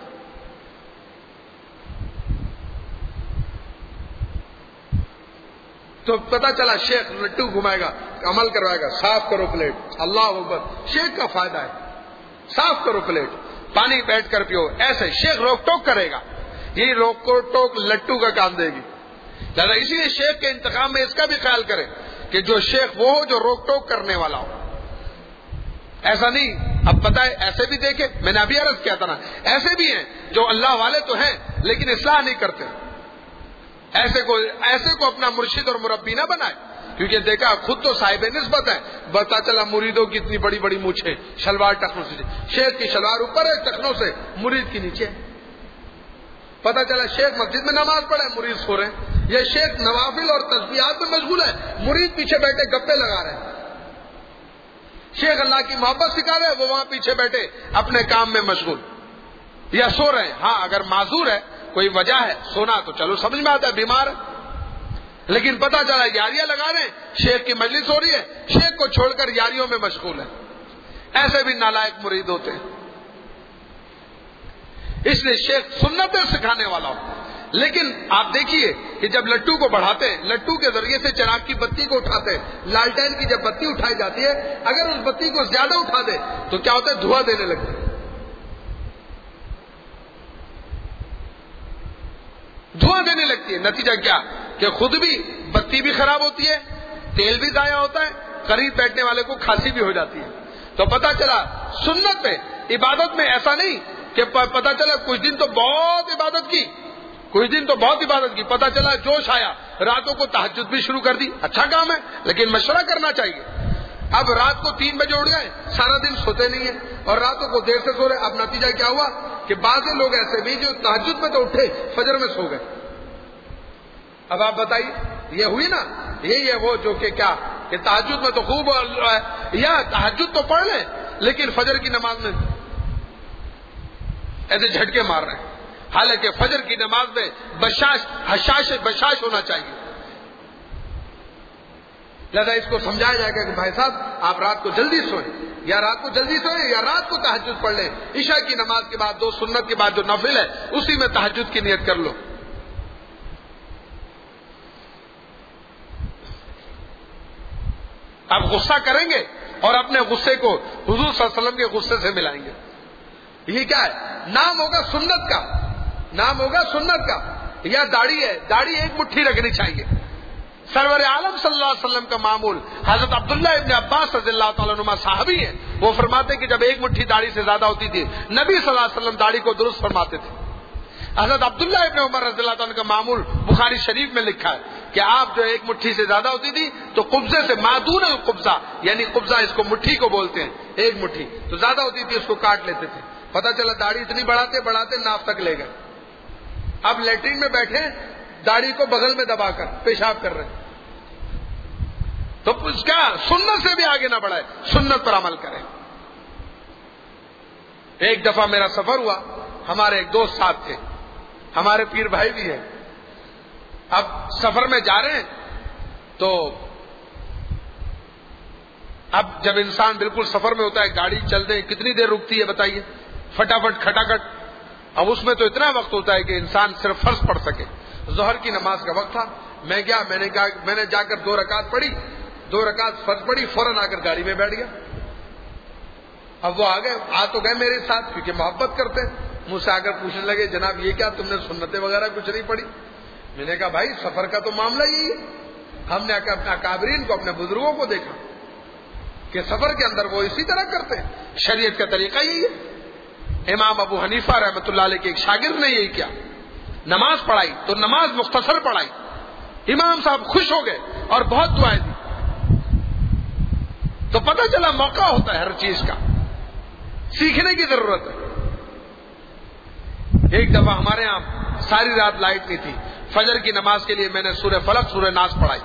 تو پتہ چلا شیخ لٹو گھمائے گا، عمل کروائے گا، صاف کرو پلیٹ. اللہ اکبر، شیخ کا فائدہ ہے، صاف کرو پلیٹ، پانی بیٹھ کر پیو. ایسے شیخ روک ٹوک کرے گا، یہی روک ٹوک لٹو کا کام دے گی. لہذا اسی لیے شیخ کے انتخاب میں اس کا بھی خیال کریں کہ جو شیخ وہ ہو جو روک ٹوک کرنے والا ہو. ایسا نہیں، اب پتہ ہے ایسے بھی دیکھیں، میں نے ابھی عرض کیا تھا نا، ایسے بھی ہیں جو اللہ والے تو ہیں لیکن اصلاح نہیں کرتے. ایسے کو ایسے کو اپنا مرشد اور مربی نہ بنائے، کیونکہ دیکھا خود تو صاحب نسبت ہے، پتا چلا مریدوں کی اتنی بڑی بڑی مونچھیں، شلوار ٹخنوں سے، شیخ کی شلوار اوپر ہے ٹخنوں سے، مرید کی نیچے. پتا چلا شیخ مسجد میں نماز پڑھے، مرید سو رہے ہیں. یہ شیخ نوافل اور تسبیحات میں مشغول ہے، مرید پیچھے بیٹھے گپے لگا رہے ہیں. شیخ اللہ کی محبت سکھا رہے ہیں، وہ وہاں پیچھے بیٹھے اپنے کام میں مشغول یا سو رہے ہیں. ہاں اگر معذور ہے، کوئی وجہ ہے سونا تو چلو سمجھ میں آتا ہے، بیمار ہے، لیکن پتا چلا یاریاں لگا رہے ہیں، شیخ کی مجلس ہو رہی ہے، شیخ کو چھوڑ کر یاریوں میں مشغول ہے. ایسے بھی نالائق مرید ہوتے ہیں. اس لیے شیخ سنتیں سکھانے والا ہو. لیکن آپ دیکھیے کہ جب لٹو کو بڑھاتے ہیں، لٹو کے ذریعے سے چراغ کی بتی کو اٹھاتے ہیں، لالٹین کی جب بتی اٹھائی جاتی ہے، اگر اس بتی کو زیادہ اٹھا دے تو کیا ہوتا ہے؟ دھواں دینے لگتا ہے، دھواں دینے لگتی ہے۔ نتیجہ کیا کہ خود بھی بتی بھی خراب ہوتی ہے، تیل بھی ضائع ہوتا ہے، قریب بیٹھنے والے کو کھانسی بھی ہو جاتی ہے۔ تو پتا چلا سنت میں، عبادت میں ایسا نہیں کہ پتا چلا کچھ دن تو بہت عبادت کی، کچھ دن تو بہت عبادت کی، پتا چلا جوش آیا، راتوں کو تہجد بھی شروع کر دی، اچھا کام ہے لیکن مشورہ کرنا چاہیے۔ اب رات کو تین بجے اٹھ گئے، سارا دن سوتے نہیں ہیں اور راتوں کو دیر سے سو رہے، اب نتیجہ کیا ہوا کہ بعض لوگ ایسے بھی جو تہجد میں تو اٹھے، فجر میں سو گئے۔ اب آپ بتائیے، یہ ہوئی نا، یہی ہے وہ جو کہ کیا کہ تہجد میں تو خوب، یا تہجد تو پڑھ لیں لیکن فجر کی نماز میں ایسے جھٹکے مار رہے ہیں، حالانکہ فجر کی نماز میں بشاش حشاش بشاش ہونا چاہیے۔ لہذا اس کو سمجھایا جائے گا کہ بھائی صاحب آپ رات کو جلدی سوئیں، یا رات کو جلدی سوئیں یا رات کو تہجد پڑھ لیں، عشاء کی نماز کے بعد دو سنت کے بعد جو نفل ہے اسی میں تہجد کی نیت کر لو۔ آپ غصہ کریں گے اور اپنے غصے کو حضور صلی اللہ علیہ وسلم کے غصے سے ملائیں گے۔ یہ کیا ہے؟ نام ہوگا سنت کا، نام ہوگا سنت کا۔ یا داڑھی ہے، داڑھی ایک مٹھی رکھنی چاہیے۔ سرور عالم صلی اللہ علیہ وسلم کا معمول، حضرت عبداللہ ابن عباس رضی اللہ تعالیٰ عنہما صحابی ہیں، وہ فرماتے ہیں کہ جب ایک مٹھی داڑھی سے زیادہ ہوتی تھی نبی صلی اللہ علیہ وسلم داڑھی کو درست فرماتے تھے۔ حضرت عبداللہ ابن عمر رضی اللہ تعالیٰ کا معمول بخاری شریف میں لکھا ہے کہ آپ جو ایک مٹھی سے زیادہ ہوتی تھی تو قبضے سے مادون القبضہ، یعنی قبضہ اس کو مٹھی کو بولتے ہیں، ایک مٹھی تو زیادہ ہوتی تھی اس کو کاٹ لیتے تھے۔ پتہ چلا داڑھی اتنی بڑھاتے بڑھاتے ناف تک لے گئے، اب لیٹرین میں بیٹھے داڑھی کو بغل میں دبا کر پیشاب کر رہے، تو کیا سنت سے بھی آگے نہ بڑھائے، سنت پر عمل کریں۔ ایک دفعہ میرا سفر ہوا، ہمارے ایک دوست ساتھ تھے، ہمارے پیر بھائی بھی ہیں۔ اب سفر میں جا رہے ہیں تو اب جب انسان بالکل سفر میں ہوتا ہے، گاڑی چل دے کتنی دیر رکتی ہے بتائیے، فٹافٹ کھٹاکھٹ۔ اب اس میں تو اتنا وقت ہوتا ہے کہ انسان صرف فرض پڑھ سکے۔ ظہر کی نماز کا وقت تھا، میں گیا، میں نے کہا میں نے جا کر دو رکعت پڑھی، دو رکعت فرض پڑھی، فوراً آ کر گاڑی میں بیٹھ گیا۔ اب وہ آ گئے، آ تو گئے میرے ساتھ کیونکہ محبت کرتے، مجھ سے آ کر پوچھنے لگے جناب یہ کیا تم نے سنتیں وغیرہ کچھ نہیں پڑھی؟ میں نے کہا بھائی سفر کا تو معاملہ یہی ہے، ہم نے اپنے اکابرین کو، اپنے بزرگوں کو دیکھا کہ سفر کے اندر وہ اسی طرح کرتے ہیں، شریعت کا طریقہ یہی ہے۔ امام ابو حنیفہ رحمۃ اللہ علیہ کے ایک شاگرد نے یہی کیا، نماز پڑھائی تو نماز مختصر پڑھائی، امام صاحب خوش ہو گئے اور بہت دعائیں دی۔ تو پتہ چلا موقع ہوتا ہے ہر چیز کا، سیکھنے کی ضرورت ہے۔ ایک دفعہ ہمارے یہاں ساری رات لائٹ نہیں تھی، فجر کی نماز کے لیے میں نے سورہ فلق سورہ ناس پڑھائی،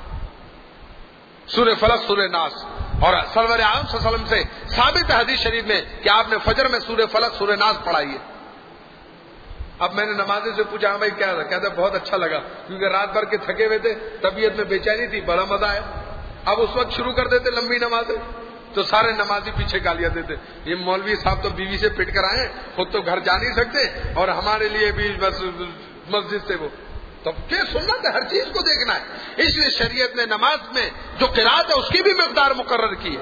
سورہ فلق سورہ ناس، اور سرور عالم صلی اللہ علیہ وسلم سے ثابت ہے حدیث شریف میں کہ آپ نے فجر میں سورہ فلق سورہ ناس پڑھائی ہے۔ اب میں نے نمازی سے پوچھا ہاں بھائی کیا تھا، کہتا بہت اچھا لگا کیونکہ رات بھر کے تھکے ہوئے تھے، طبیعت میں بے چینی تھی، بڑا مزہ آیا۔ اب اس وقت شروع کر دیتے لمبی نمازیں تو سارے نمازی پیچھے گالیاں دیتے، یہ مولوی صاحب تو بیوی سے پٹ کر آئے، خود تو گھر جا نہیں سکتے اور ہمارے لیے بھی بس مسجد سے وہ۔ تو کیا سنت ہے، ہر چیز کو دیکھنا ہے۔ اس لیے شریعت نے نماز میں جو قرات ہے اس کی بھی مقدار مقرر کی ہے،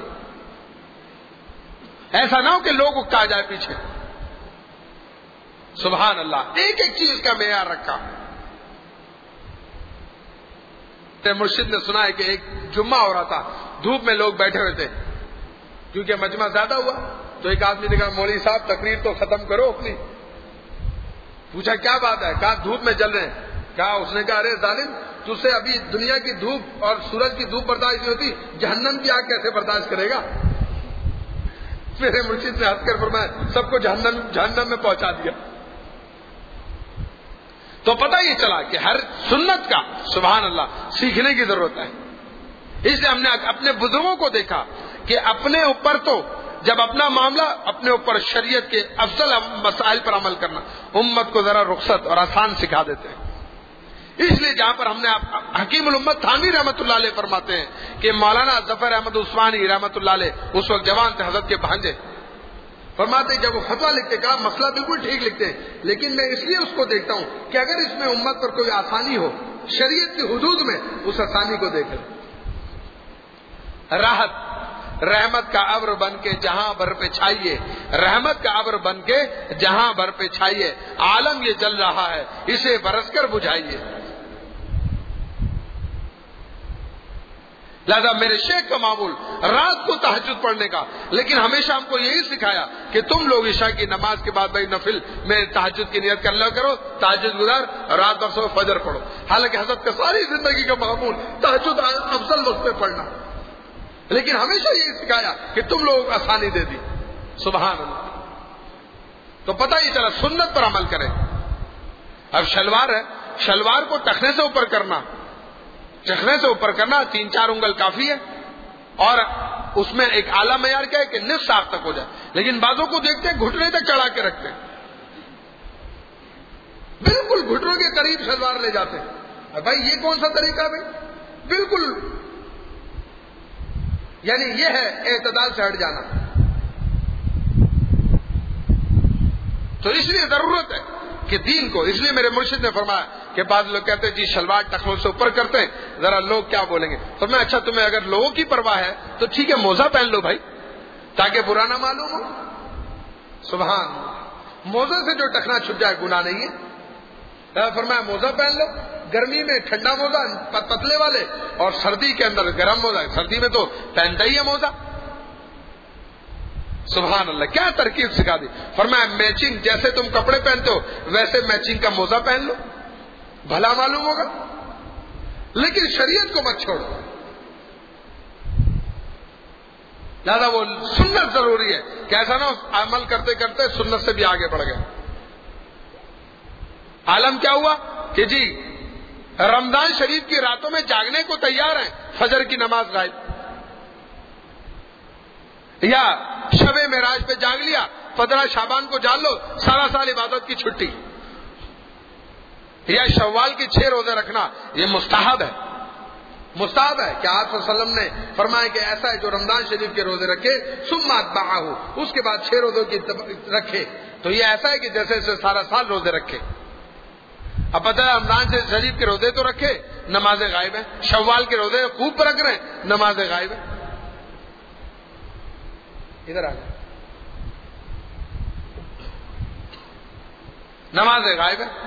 ایسا نہ ہو کہ لوگ اکتا جائے پیچھے۔ سبحان اللہ، ایک ایک چیز کا معیار رکھا۔ مرشد نے سنا ہے کہ ایک جمعہ ہو رہا تھا، دھوپ میں لوگ بیٹھے ہوئے تھے، کیونکہ مجمع زیادہ ہوا تو ایک آدمی نے کہا مولوی صاحب تقریر تو ختم کرو اپنی۔ پوچھا کیا بات ہے، کہا دھوپ میں جل رہے ہیں۔ کہا اس نے کہا ارے ظالم، تجھ سے ابھی دنیا کی دھوپ اور سورج کی دھوپ برداشت نہیں ہوتی، جہنم کی آگ کیسے برداشت کرے گا؟ میرے مرشد نے ہنس کر فرمایا سب کو جہنم جہنم میں پہنچا دیا۔ تو پتہ یہ چلا کہ ہر سنت کا سبحان اللہ سیکھنے کی ضرورت ہے۔ اس لیے ہم نے اپنے بزرگوں کو دیکھا کہ اپنے اوپر تو جب اپنا معاملہ اپنے اوپر شریعت کے افضل مسائل پر عمل کرنا، امت کو ذرا رخصت اور آسان سکھا دیتے ہیں۔ اس لیے جہاں پر ہم نے حکیم الامت تھانوی رحمۃ اللہ علیہ فرماتے ہیں کہ مولانا ظفر احمد عثمانی رحمۃ اللہ علیہ اس وقت جوان تھے، حضرت کے بھانجے، فرماتے جب وہ فتویٰ لکھتے کہا مسئلہ بالکل ٹھیک لکھتے ہیں، لیکن میں اس لیے اس کو دیکھتا ہوں کہ اگر اس میں امت پر کوئی آسانی ہو شریعت کی حدود میں، اس آسانی کو دیکھ لیں۔ راحت رحمت کا ابر بن کے جہاں بھر پہ چھائیے، رحمت کا ابر بن کے جہاں بھر پہ چھائیے، عالم یہ جل رہا ہے اسے برس کر بجھائیے۔ لہذا میرے شیخ کا معمول رات کو تہجد پڑھنے کا، لیکن ہمیشہ ہم کو یہی سکھایا کہ تم لوگ عشاء کی نماز کے بعد بھائی نفل میں تہجد کی نیت کر لیا کرو، تہجد گزار رات بھر سو فجر پڑھو۔ حالانکہ حضرت کا ساری زندگی کا معمول تہجد افضل وقت پہ پڑھنا، لیکن ہمیشہ یہی سکھایا کہ تم لوگ آسانی دے دی۔ سبحان اللہ۔ تو پتہ ہی چلا سنت پر عمل کریں۔ اب شلوار ہے، شلوار کو ٹخنے سے اوپر کرنا، ٹخنے سے اوپر کرنا تین چار انگل کافی ہے، اور اس میں ایک اعلیٰ معیار کیا ہے کہ نصف ساق تک ہو جائے، لیکن بعضوں کو دیکھتے ہیں گھٹنے تک چڑھا کے رکھتے ہیں، بالکل گھٹنوں کے قریب شلوار لے جاتے ہیں۔ بھائی یہ کون سا طریقہ بھائی؟ بالکل یعنی یہ ہے اعتدال سے ہٹ جانا۔ تو اس لیے ضرورت ہے کہ دین کو، اس لیے میرے مرشد نے فرمایا کہ بعض لوگ کہتے ہیں جی شلوار ٹخنوں سے اوپر کرتے ہیں، ذرا لوگ کیا بولیں گے؟ تو میں اچھا تمہیں اگر لوگوں کی پرواہ ہے تو ٹھیک ہے موزہ پہن لو بھائی، تاکہ برا نہ معلوم ہو۔ سبحان اللہ۔ موزے سے جو ٹخنا چھپ جائے گناہ نہیں ہے۔ فرمایا موزہ پہن لو، گرمی میں ٹھنڈا موزہ پتلے والے، اور سردی کے اندر گرم موزہ، سردی میں تو پہنتا ہی ہے موزہ۔ سبحان اللہ، کیا ترکیب سکھا دی۔ فرمایا میچنگ، جیسے تم کپڑے پہنتے ہو ویسے میچنگ کا موزہ پہن لو، بھلا معلوم ہوگا، لیکن شریعت کو مت چھوڑو۔ لہذا وہ سنت ضروری ہے کہ ایسا نہ عمل کرتے کرتے سنت سے بھی آگے بڑھ گئے۔ عالم کیا ہوا کہ جی رمضان شریف کی راتوں میں جاگنے کو تیار ہیں، فجر کی نماز غائب، یا شب معراج پہ جاگ لیا، پندرہ شعبان کو جان لو سارا سال عبادت کی چھٹی، یا شوال کی چھ روزے رکھنا یہ مستحب ہے، مستحب ہے کہ آپ صلی اللہ علیہ وسلم نے فرمایا کہ ایسا ہے جو رمضان شریف کے روزے رکھے ثم اتبعہ، اس کے بعد چھ روزوں کی رکھے، تو یہ ایسا ہے کہ جیسے اسے سارا سال روزے رکھے۔ اب پتہ ہے رمضان سے شریف کے روزے تو رکھے، نمازیں غائب ہیں، شوال کے روزے خوب رکھ رہے ہیں، نمازیں غائب ہیں۔ ادھر آ جائیں، نمازیں غائب ہیں۔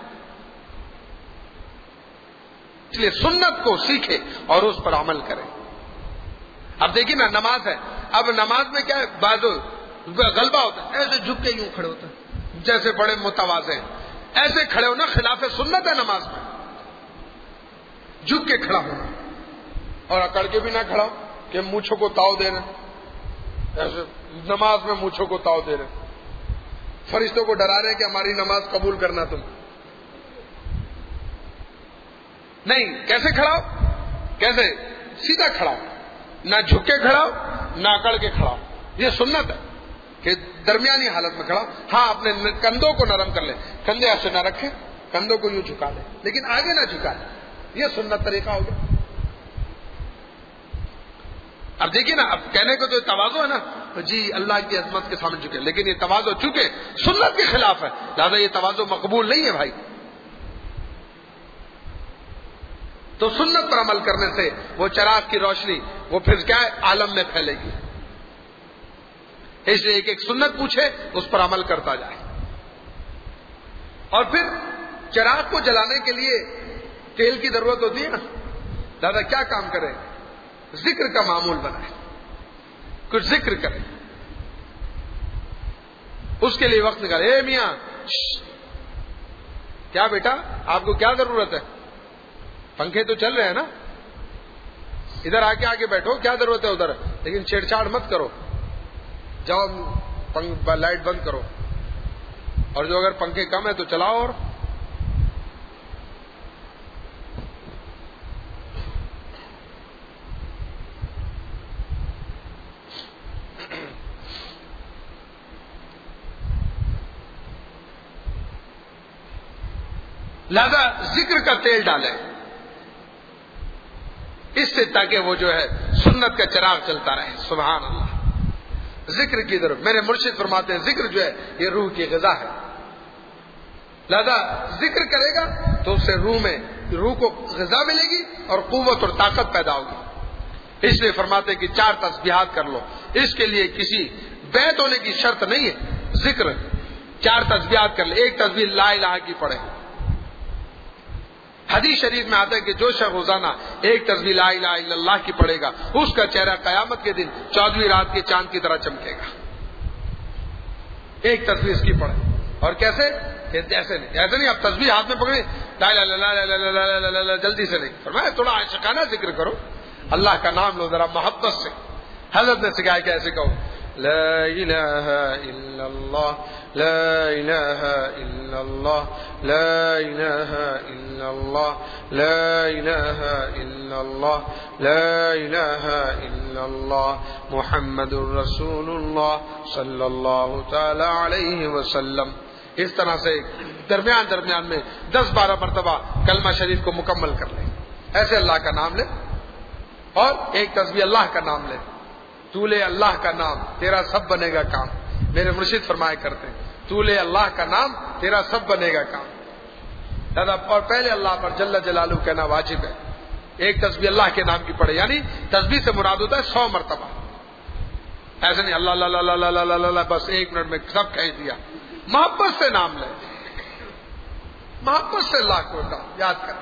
اس لیے سنت کو سیکھے اور اس پر عمل کرے۔ اب دیکھیے نا نماز ہے، اب نماز میں کیا ہے، بعض غلبہ ہوتا ہے، ایسے جھک کے یوں کھڑے ہوتے ہیں جیسے بڑے متواضع ہیں، ایسے کھڑے ہونا خلاف سنت ہے نماز میں، جھک کے کھڑا ہونا، اور اکڑ کے بھی نہ کھڑا ہو کہ مونچھوں کو تاؤ دے رہے، ایسے نماز میں مونچھوں کو تاؤ دے رہے، فرشتوں کو ڈرا رہے کہ ہماری نماز قبول کرنا تم نہیں۔ کیسے کھڑا ہو؟ کیسے؟ سیدھا کھڑا ہو، نہ جھک کے کھڑا ہو نہ اکڑ کے کھڑا ہو، یہ سنت ہے کہ درمیانی حالت میں کھڑا ہو۔ ہاں اپنے کندھوں کو نرم کر لے، کندھے ایسے نہ رکھے، کندھوں کو یوں جھکا لے لیکن آگے نہ جھکا لے، یہ سنت طریقہ ہو گیا۔ اب دیکھیے نا، اب کہنے کو تو تواضع ہے نا، جی اللہ کی عظمت کے سامنے جھکے، لیکن یہ تواضع چونکہ سنت کے خلاف ہے، لہذا یہ تواضع مقبول نہیں ہے بھائی۔ تو سنت پر عمل کرنے سے وہ چراغ کی روشنی وہ پھر کیا ہے عالم میں پھیلے گی۔ اس لیے ایک ایک سنت پوچھے، اس پر عمل کرتا جائے۔ اور پھر چراغ کو جلانے کے لیے تیل کی ضرورت ہوتی ہے نا، دادا کیا کام کرے؟ ذکر کا معمول بنائے، کچھ ذکر کرے، اس کے لیے وقت نکالے۔ اے میاں کیا بیٹا آپ کو کیا ضرورت ہے؟ پنکھے تو چل رہے ہیں نا، ادھر آ کے آگے بیٹھو، کیا ضرورت ہے ادھر، لیکن چھیڑ چھاڑ مت کرو، جاؤ لائٹ بند کرو، اور جو اگر پنکھے کم ہے تو چلاؤ۔ اور لہذا ذکر کا تیل ڈالے اس سے، تاکہ وہ جو ہے سنت کا چراغ چلتا رہے۔ سبحان اللہ۔ ذکر کی طرف. میرے مرشد فرماتے ہیں ذکر جو ہے یہ روح کی غذا ہے. لہذا ذکر کرے گا تو اس سے روح میں روح کو غذا ملے گی اور قوت اور طاقت پیدا ہوگی. اس لیے فرماتے ہیں کہ چار تسبیحات کر لو. اس کے لیے کسی بیت ہونے کی شرط نہیں ہے. ذکر چار تسبیحات کر لے. ایک تسبیح لا الہ کی پڑھے. حدیث شریف میں آتا ہے کہ جو شخص روزانہ ایک تسبیح لا الہ الا اللہ کی پڑھے گا اس کا چہرہ قیامت کے دن چودہویں رات کے چاند کی طرح چمکے گا. ایک تسبیح اس کی پڑھے. اور کیسے؟ ایسے نہیں ایسے نہیں آپ تسبیح ہاتھ میں پکڑے لا الہ الا اللہ جلدی سے نہیں. فرمایا تھوڑا عاشقانہ ذکر کرو, اللہ کا نام لو ذرا محبت سے. حضرت نے سکھایا کہ ایسے کہو لا الہ الا اللہ لا الہ الا اللہ لا الہ الا اللہ لا الہ الا اللہ لا الہ الا اللہ محمد الرسول اللہ صلی اللہ تعالی علیہ وسلم. اس طرح سے درمیان درمیان میں دس بارہ مرتبہ کلمہ شریف کو مکمل کر لیں. ایسے اللہ کا نام لے اور ایک تسبیح اللہ کا نام لے. تو لے اللہ کا نام تیرا سب بنے گا کام. میرے مرشد فرمایا کرتے ہیں تو لے اللہ کا نام تیرا سب بنے گا کام. دادا اور پہلے اللہ پر جل جلالہ کہنا واجب ہے. ایک تسبیح اللہ کے نام کی پڑھے, یعنی تسبیح سے مراد ہوتا ہے سو مرتبہ. ایسے نہیں اللہ اللہ اللہ اللہ اللہ اللہ بس ایک منٹ میں سب کہہ دیا. محبت سے نام لے, محبت سے اللہ کو یاد کریں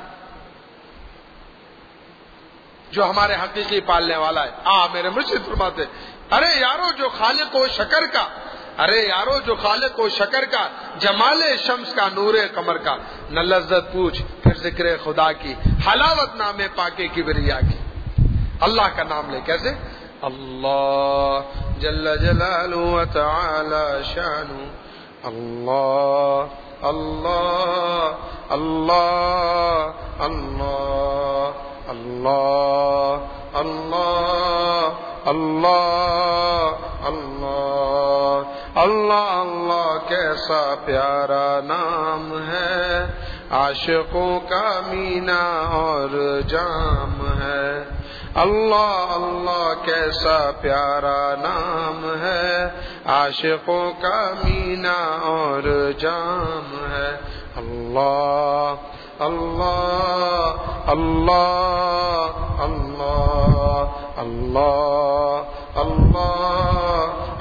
جو ہمارے حقیقی پالنے والا ہے. آ میرے مرشد فرماتے ارے یارو جو خالق و شکر کا ارے یارو جو خالق و شکر کا جمال شمس کا نور قمر کا نہ لذت پوچھ پھر ذکر خدا کی حلاوت نام پاکے کبریا کی. اللہ کا نام لے کیسے؟ اللہ جل جلالہ و تعالی شانہ اللہ اللہ اللہ اللہ اللہ اللہ اللہ اللہ اللہ اللہ کیسا پیارا نام ہے, عاشقوں کا مینا اور جام ہے. اللہ اللہ کیسا پیارا نام ہے, عاشقوں کا مینا اور جام ہے. اللہ اللہ اللہ اللہ اللہ اللہ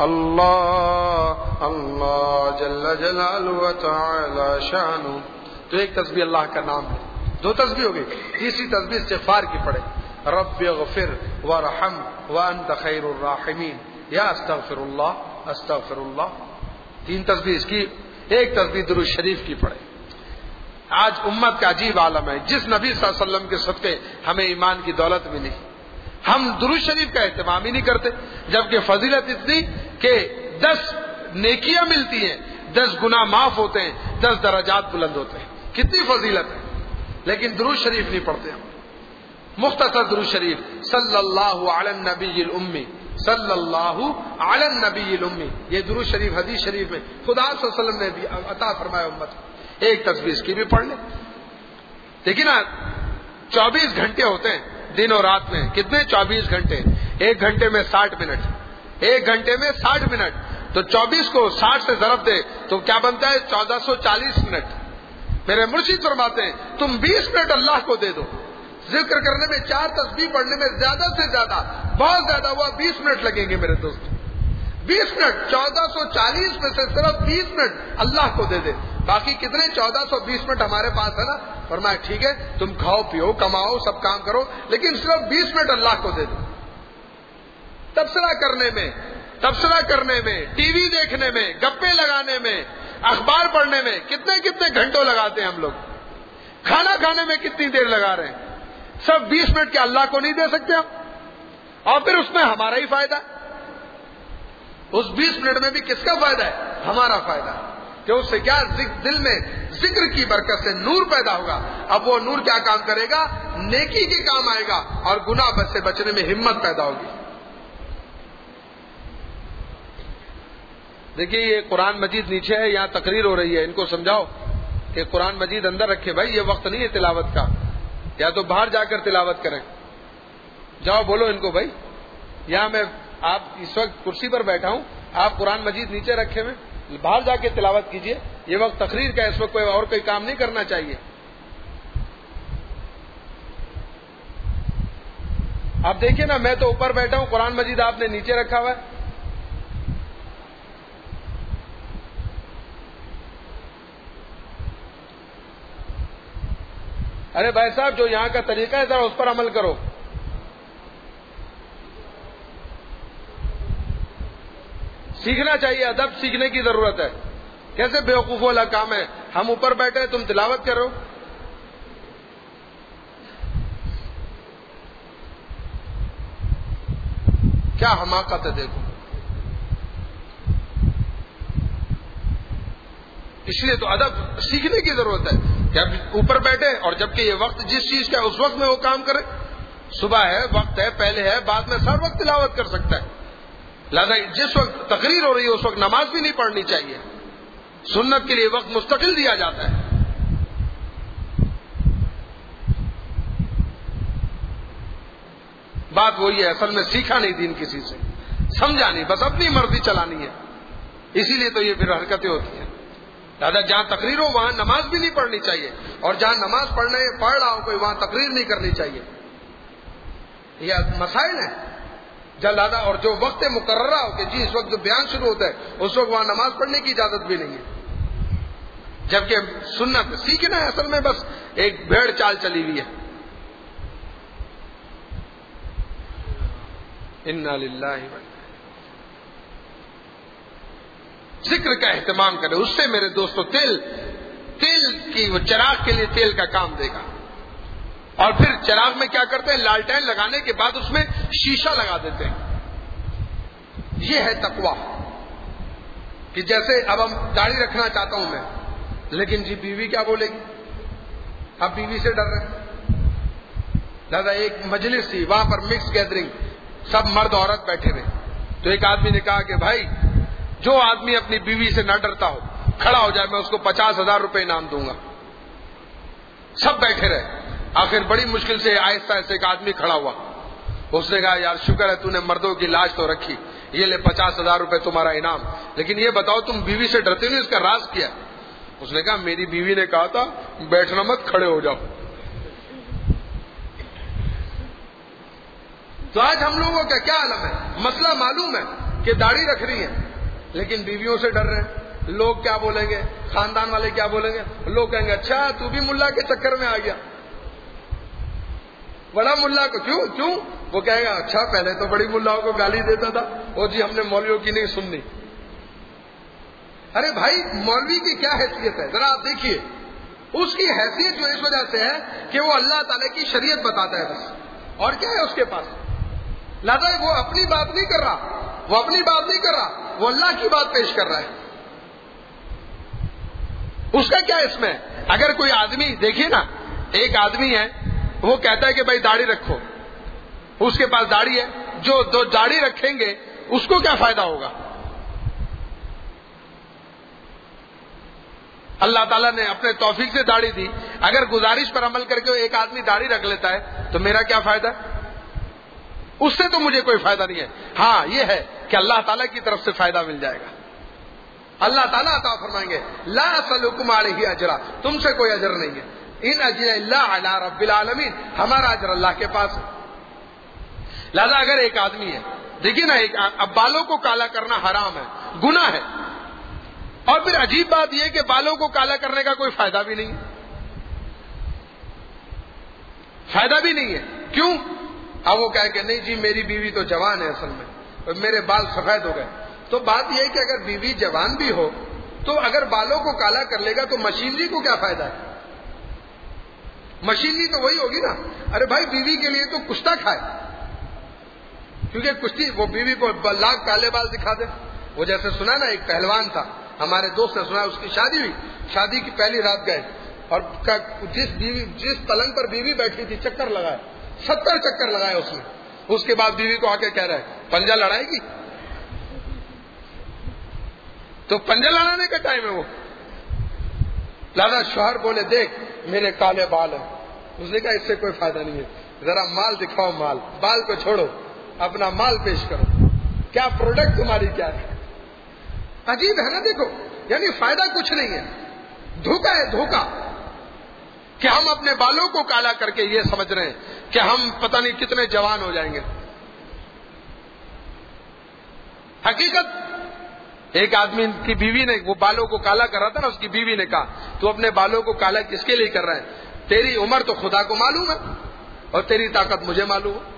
اللہ اللہ جل جلالہ و تعالی شانہ. تو ایک تسبیح اللہ کا نام ہے. دو تسبیح ہو گئی. تیسری تسبیح استغفار کی پڑھے. رب اغفر وارحم وانت خیر الراحمین یا استغفر اللہ استغفر اللہ. تین تسبیح اس کی. ایک تسبیح درود شریف کی پڑھے. آج امت کا عجیب عالم ہے. جس نبی صلی اللہ علیہ وسلم کے صدقے ہمیں ایمان کی دولت ملی, ہم درود شریف کا اہتمام ہی نہیں کرتے, جبکہ فضیلت اتنی کہ دس نیکیاں ملتی ہیں, دس گناہ معاف ہوتے ہیں, دس درجات بلند ہوتے ہیں. کتنی فضیلت ہے, لیکن درود شریف نہیں پڑھتے ہم. مختصر درود شریف صلی اللہ علی النبی الامی صلی اللہ علی النبی الامی. یہ درود شریف حدیث شریف میں خدا صلی اللہ علیہ وسلم نے عطا فرمایا امت. ایک تسبیح اس کی بھی پڑھ لیں. لیکن نا چوبیس گھنٹے ہوتے ہیں دن اور رات میں. کتنے؟ چوبیس گھنٹے. ایک گھنٹے میں ساٹھ منٹ, ایک گھنٹے میں ساٹھ منٹ. تو چوبیس کو ساٹھ سے ضرب دے تو کیا بنتا ہے؟ چودہ سو چالیس منٹ. میرے مرشد فرماتے ہیں تم بیس منٹ اللہ کو دے دو. ذکر کرنے میں, چار تسبیح پڑھنے میں زیادہ سے زیادہ, بہت زیادہ ہوا بیس منٹ لگیں گے میرے دوست. بیس منٹ, چودہ سو چالیس میں سے صرف بیس منٹ اللہ کو دے دے. باقی کتنے؟ چودہ سو بیس منٹ ہمارے پاس ہے نا. فرمایا ٹھیک ہے تم کھاؤ پیو کماؤ سب کام کرو, لیکن صرف بیس منٹ اللہ کو دے دو. تبصرہ کرنے میں, تبصرہ کرنے میں, ٹی وی دیکھنے میں, گپے لگانے میں, اخبار پڑھنے میں کتنے کتنے گھنٹوں لگاتے ہیں ہم لوگ. کھانا کھانے میں کتنی دیر لگا رہے ہیں. سب بیس منٹ کے اللہ کو نہیں دے سکتے ہم, اور پھر اس میں ہمارا ہی فائدہ ہے. اس بیس منٹ میں بھی کس کا فائدہ ہے؟ ہمارا فائدہ ہے. کہ اس سے کیا دل میں ذکر کی برکت سے نور پیدا ہوگا. اب وہ نور کیا کام کرے گا؟ نیکی کے کام آئے گا اور گناہ سے بچنے میں ہمت پیدا ہوگی. دیکھیے یہ قرآن مجید نیچے ہے, یہاں تقریر ہو رہی ہے, ان کو سمجھاؤ کہ قرآن مجید اندر رکھے بھائی, یہ وقت نہیں ہے تلاوت کا, یا تو باہر جا کر تلاوت کریں. جاؤ بولو ان کو بھائی, یہاں میں آپ اس وقت کرسی پر بیٹھا ہوں, آپ قرآن مجید نیچے رکھے ہوئے, باہر جا کے تلاوت کیجئے. یہ وقت تقریر کا, اس وقت کوئی اور کوئی کام نہیں کرنا چاہیے. آپ دیکھیے نا, میں تو اوپر بیٹھا ہوں, قرآن مجید آپ نے نیچے رکھا ہوا ہے. ارے بھائی صاحب, جو یہاں کا طریقہ ہے ذرا اس پر عمل کرو. سیکھنا چاہیے, ادب سیکھنے کی ضرورت ہے. کیسے بیوقوفوں والا کام ہے, ہم اوپر بیٹھے تم تلاوت کرو. کیا حماقت ہے دیکھو. اس لیے تو ادب سیکھنے کی ضرورت ہے. جب اوپر بیٹھے اور جبکہ یہ وقت جس چیز کا اس وقت میں وہ کام کرے. صبح ہے, وقت ہے, پہلے ہے, بعد میں سر وقت تلاوت کر سکتا ہے. لہذا جس وقت تقریر ہو رہی ہے اس وقت نماز بھی نہیں پڑھنی چاہیے. سنت کے لیے وقت مستقل دیا جاتا ہے. بات وہی ہے, اصل میں سیکھا نہیں دین کسی سے, سمجھا نہیں, بس اپنی مرضی چلانی ہے. اسی لیے تو یہ پھر حرکتیں ہوتی ہیں. دادا جہاں تقریر ہو وہاں نماز بھی نہیں پڑھنی چاہیے, اور جہاں نماز پڑھنے پڑھ رہا ہو کوئی وہاں تقریر نہیں کرنی چاہیے. یہ مسائل ہیں جب دادا. اور جو وقت مقررہ ہو کہ جی اس وقت جو بیان شروع ہوتا ہے اس وقت وہاں نماز پڑھنے کی اجازت بھی نہیں ہے. جبکہ سنت سیکھنا ہے اصل میں بس ایک بھیڑ چال چلی ہوئی ہے. انا للہ و ذکر کا اہتمام کرے. اس سے میرے دوستو تیل تیل کی وہ چراغ کے لیے تیل کا کام دے گا. اور پھر چراغ میں کیا کرتے ہیں, لالٹین لگانے کے بعد اس میں شیشہ لگا دیتے ہیں. یہ ہے تقویٰ. کہ جیسے اب ہم داڑھی رکھنا چاہتا ہوں میں, لیکن جی بیوی کیا بولے گی, اب بیوی سے ڈر رہے. دادا ایک مجلس تھی, وہاں پر مکس گیدرنگ, سب مرد عورت بیٹھے ہوئے. تو ایک آدمی نے کہا کہ بھائی جو آدمی اپنی بیوی سے نہ ڈرتا ہو کھڑا ہو جائے, میں اس کو پچاس ہزار روپے انعام دوں گا. سب بیٹھے رہے. آخر بڑی مشکل سے آہستہ آہستہ ایک آدمی کھڑا ہوا. اس نے کہا یار شکر ہے تو نے مردوں کی لاج تو رکھی, یہ لے پچاس ہزار روپے تمہارا انعام. لیکن یہ بتاؤ تم بیوی سے ڈرتے نہیں, اس کا راز کیا؟ اس نے کہا میری بیوی نے کہا تھا بیٹھنا مت, کھڑے ہو جاؤ. تو آج ہم لوگوں کا کیا عالم ہے. مسئلہ معلوم ہے کہ داڑھی رکھ رہی ہے لیکن بیویوں سے ڈر رہے ہیں. لوگ کیا بولیں گے, خاندان والے کیا بولیں گے. لوگ کہیں گے اچھا تو بھی ملا کے چکر میں آ گیا, بڑا ملا کو کیوں کیوں وہ کہے گا اچھا پہلے تو بڑی ملاؤں کو گالی دیتا تھا, وہ جی ہم نے مولویوں کی نہیں سننی. ارے بھائی مولوی کی کیا حیثیت ہے ذرا آپ دیکھیے. اس کی حیثیت جو اس وجہ سے ہے کہ وہ اللہ تعالی کی شریعت بتاتا ہے بس, اور کیا ہے اس کے پاس. لہذا وہ اپنی بات نہیں کر رہا, وہ اپنی بات نہیں کر رہا, وہ اللہ کی بات پیش کر رہا ہے. اس کا کیا اس میں. اگر کوئی آدمی دیکھیے نا, ایک آدمی ہے وہ کہتا ہے کہ بھائی داڑھی رکھو, اس کے پاس داڑھی ہے, جو دو داڑھی رکھیں گے اس کو کیا فائدہ ہوگا. اللہ تعالیٰ نے اپنے توفیق سے داڑھی دی, اگر گزارش پر عمل کر کے ایک آدمی داڑھی رکھ لیتا ہے تو میرا کیا فائدہ, اس سے تو مجھے کوئی فائدہ نہیں ہے. ہاں یہ ہے کہ اللہ تعالیٰ کی طرف سے فائدہ مل جائے گا. اللہ تعالیٰ عطا فرمائیں گے لا اسألکم علیہ اجرا, تم سے کوئی اجر نہیں ہے. ان اجر الا علی رب العالمین, ہمارا اجر اللہ کے پاس ہے. لہذا اگر ایک آدمی ہے, دیکھیے نا, ایک اب بالوں کو کالا کرنا حرام ہے, گناہ ہے. اور پھر عجیب بات یہ کہ بالوں کو کالا کرنے کا کوئی فائدہ بھی نہیں ہے, فائدہ بھی نہیں ہے. کیوں؟ اب وہ کہے کہ نہیں جی میری بیوی تو جوان ہے, اصل میں میرے بال سفید ہو گئے. تو بات یہ ہے کہ اگر بیوی جوان بھی ہو تو اگر بالوں کو کالا کر لے گا تو مشینری کو کیا فائدہ ہے. مشینری تو وہی ہوگی نا. ارے بھائی بیوی کے لیے تو کشتہ کھائے, کیونکہ کشتی وہ بیوی کو لاکھ کالے بال دکھا دے. وہ جیسے سنا نا, ایک پہلوان تھا ہمارے دوست نے سنا, اس کی شادی ہوئی, شادی کی پہلی رات گئے اور جس بیوی جس پلنگ پر بیوی بیٹھی تھی چکر لگائے, ستر چکر لگائے اس نے. اس کے بعد بیوی کو آ کے کہہ رہا ہے پنجہ لڑائے گی, تو پنجہ لڑانے کا ٹائم ہے وہ. لہذا شوہر بولے دیکھ میرے کالے بال ہیں. اس نے کہا اس سے کوئی فائدہ نہیں ہے, ذرا مال دکھاؤ, مال, بال کو چھوڑو, اپنا مال پیش کرو. کیا پروڈکٹ تمہاری کیا ہے. عجیب ہے نا. دیکھو یعنی فائدہ کچھ نہیں ہے, دھوکا ہے دھوکا, کہ ہم اپنے بالوں کو کالا کر کے یہ سمجھ رہے ہیں کہ ہم پتہ نہیں کتنے جوان ہو جائیں گے. حقیقت ایک آدمی کی بیوی نے وہ بالوں کو کالا کر رہا تھا نا, اس کی بیوی نے کہا تو اپنے بالوں کو کالا کس کے لیے کر رہا ہے؟ تیری عمر تو خدا کو معلوم ہے اور تیری طاقت مجھے معلوم ہے.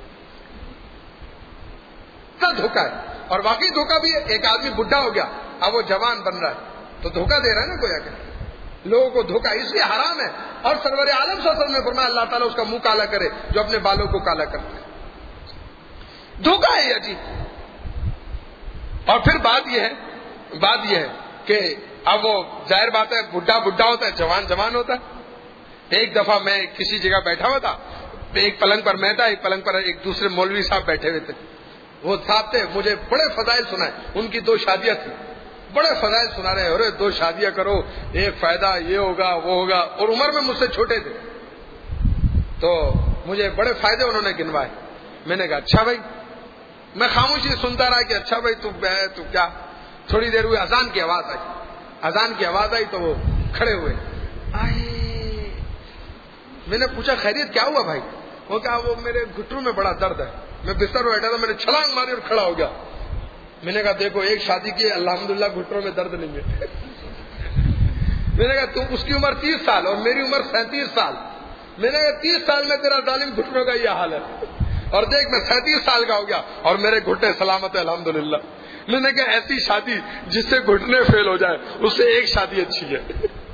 اتنا دھوکا ہے. اور واقعی دھوکا بھی ہے. ایک آدمی بڈھا ہو گیا, اب وہ جوان بن رہا ہے تو دھوکا دے رہا ہے نا. گویا کہ لوگوں کو دھوکا اس لیے حرام ہے. اور سرور عالم صلی اللہ علیہ وسلم نے فرمایا اللہ تعالیٰ اس کا منہ کالا کرے جو اپنے بالوں کو کالا کرتا ہے. دھوکا ہے یہ عجیب. اور پھر بات یہ ہے بات یہ ہے کہ اب وہ ظاہر بات ہے بڈھا بڈھا ہوتا ہے, جوان جوان ہوتا ہے. ایک دفعہ میں کسی جگہ بیٹھا ہوا تھا, ایک پلنگ پر میں تھا, ایک پلنگ پر ایک دوسرے مولوی صاحب بیٹھے ہوئے تھے. وہ صاحب تھے, مجھے بڑے فضائل سنائے. ان کی دو شادیاں تھیں, بڑے فضائل سنا رہے, ارے دو شادیاں کرو, ایک فائدہ یہ ہوگا وہ ہوگا, اور عمر میں مجھ سے چھوٹے تھے. تو مجھے بڑے فائدے انہوں نے گنوائے. میں نے کہا اچھا بھائی. میں خاموشی سنتا رہا کہ اچھا بھائی تو تو کیا. تھوڑی دیر ہوئی, اذان کی آواز آئی. اذان کی آواز آئی تو وہ کھڑے ہوئے. میں نے پوچھا خیریت کیا ہوا بھائی؟ وہ کہا وہ میرے گھٹنوں میں بڑا درد ہے. میں بستر میں بیٹھا تھا, میں نے چھلانگ ماری اور کھڑا ہو گیا. میں نے کہا دیکھو ایک شادی کی الحمدللہ گھٹنوں میں درد نہیں ہے. میں نے کہا تم اس کی عمر تیس سال اور میری عمر سینتیس سال. میں نے کہا تیس سال میں تیرا ظالم گھٹنوں کا یہ حال ہے, اور دیکھ میں سینتیس سال کا ہو گیا اور میرے گھٹنے سلامت ہے الحمدللہ. میں نے کہا ایسی شادی جس سے گھٹنے فیل ہو جائے اس سے ایک شادی اچھی ہے.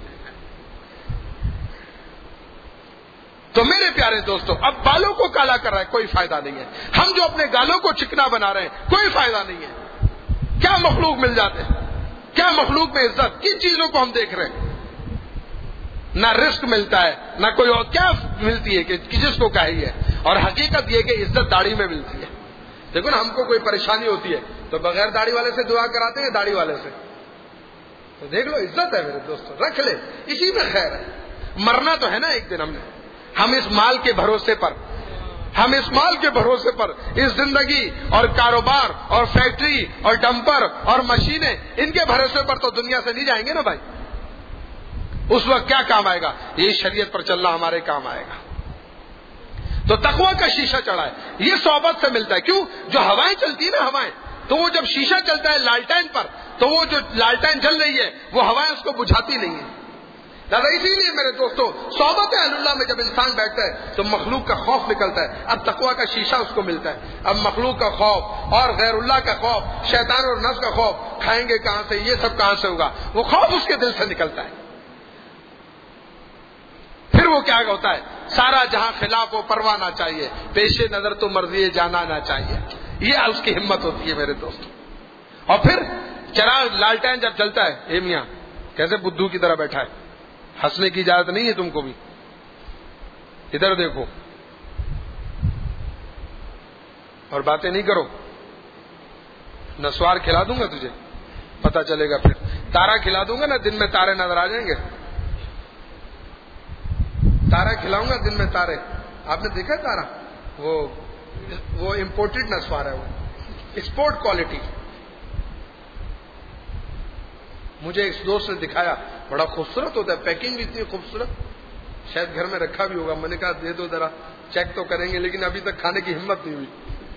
تو میرے پیارے دوستو, اب بالوں کو کالا کر رہا ہے کوئی فائدہ نہیں ہے. ہم جو اپنے گالوں کو چکنا بنا رہے ہیں کوئی فائدہ نہیں ہے. کیا مخلوق مل جاتے ہیں, کیا مخلوق میں عزت, کن چیزوں کو ہم دیکھ رہے ہیں. نہ رزق ملتا ہے نہ کوئی اور, کیا ملتی ہے کہ جس کو کہی ہے. اور حقیقت یہ کہ عزت داڑھی میں ملتی ہے. دیکھو نا, ہم کو کوئی پریشانی ہوتی ہے تو بغیر داڑھی والے سے دعا کراتے ہیں, داڑھی والے سے. تو دیکھ لو عزت ہے میرے دوستو, رکھ لے, اسی میں خیر ہے. مرنا تو ہے نا ایک دن. ہم نے ہم اس مال کے بھروسے پر ہم اس مال کے بھروسے پر اس زندگی اور کاروبار اور فیکٹری اور ڈمپر اور مشینیں, ان کے بھروسے پر تو دنیا سے نہیں جائیں گے نا بھائی. اس وقت کیا کام آئے گا؟ یہ شریعت پر چلنا ہمارے کام آئے گا. تو تقویٰ کا شیشہ چڑھا ہے, یہ صحبت سے ملتا ہے. کیوں؟ جو ہوائیں چلتی ہیں نا ہوائیں, تو وہ جب شیشہ چلتا ہے لالٹین پر, تو وہ جو لالٹین جل رہی ہے وہ ہوائیں اس کو بجھاتی نہیں ہیں. دادا اسی لیے میرے دوستو, صحبت اہل اللہ میں جب انسان بیٹھتا ہے تو مخلوق کا خوف نکلتا ہے. اب تقویٰ کا شیشہ اس کو ملتا ہے. اب مخلوق کا خوف اور غیر اللہ کا خوف, شیطان اور نفس کا خوف, کھائیں گے کہاں سے, یہ سب کہاں سے ہوگا, وہ خوف اس کے دل سے نکلتا ہے. پھر وہ کیا ہوتا ہے, سارا جہاں خلاف و پرواہ نہ چاہیے, پیش نظر تو مرضی جانا نہ چاہیے. یہ اس کی ہمت ہوتی ہے میرے دوست. اور پھر چراغ لالٹین جب جلتا ہے, اے میاں کیسے بدھو کی طرح بیٹھا ہے, ہنسنے کی اجازت نہیں ہے تم کو بھی, ادھر دیکھو اور باتیں نہیں کرو. نسوار کھلا دوں گا تجھے, پتہ چلے گا. پھر تارا کھلا دوں گا نا, دن میں تارے نظر آ جائیں گے. تارا کھلاؤں گا دن میں تارے. آپ نے دیکھا تارا, وہ وہ امپورٹڈ نسوار ہے, وہ اسپورٹ کوالٹی. مجھے ایک دوست نے دکھایا, بڑا خوبصورت ہوتا ہے, پیکنگ بھی اتنی خوبصورت, شاید گھر میں رکھا بھی ہوگا. میں نے کہا دے دو ذرا, چیک تو کریں گے, لیکن ابھی تک کھانے کی ہمت نہیں ہوئی.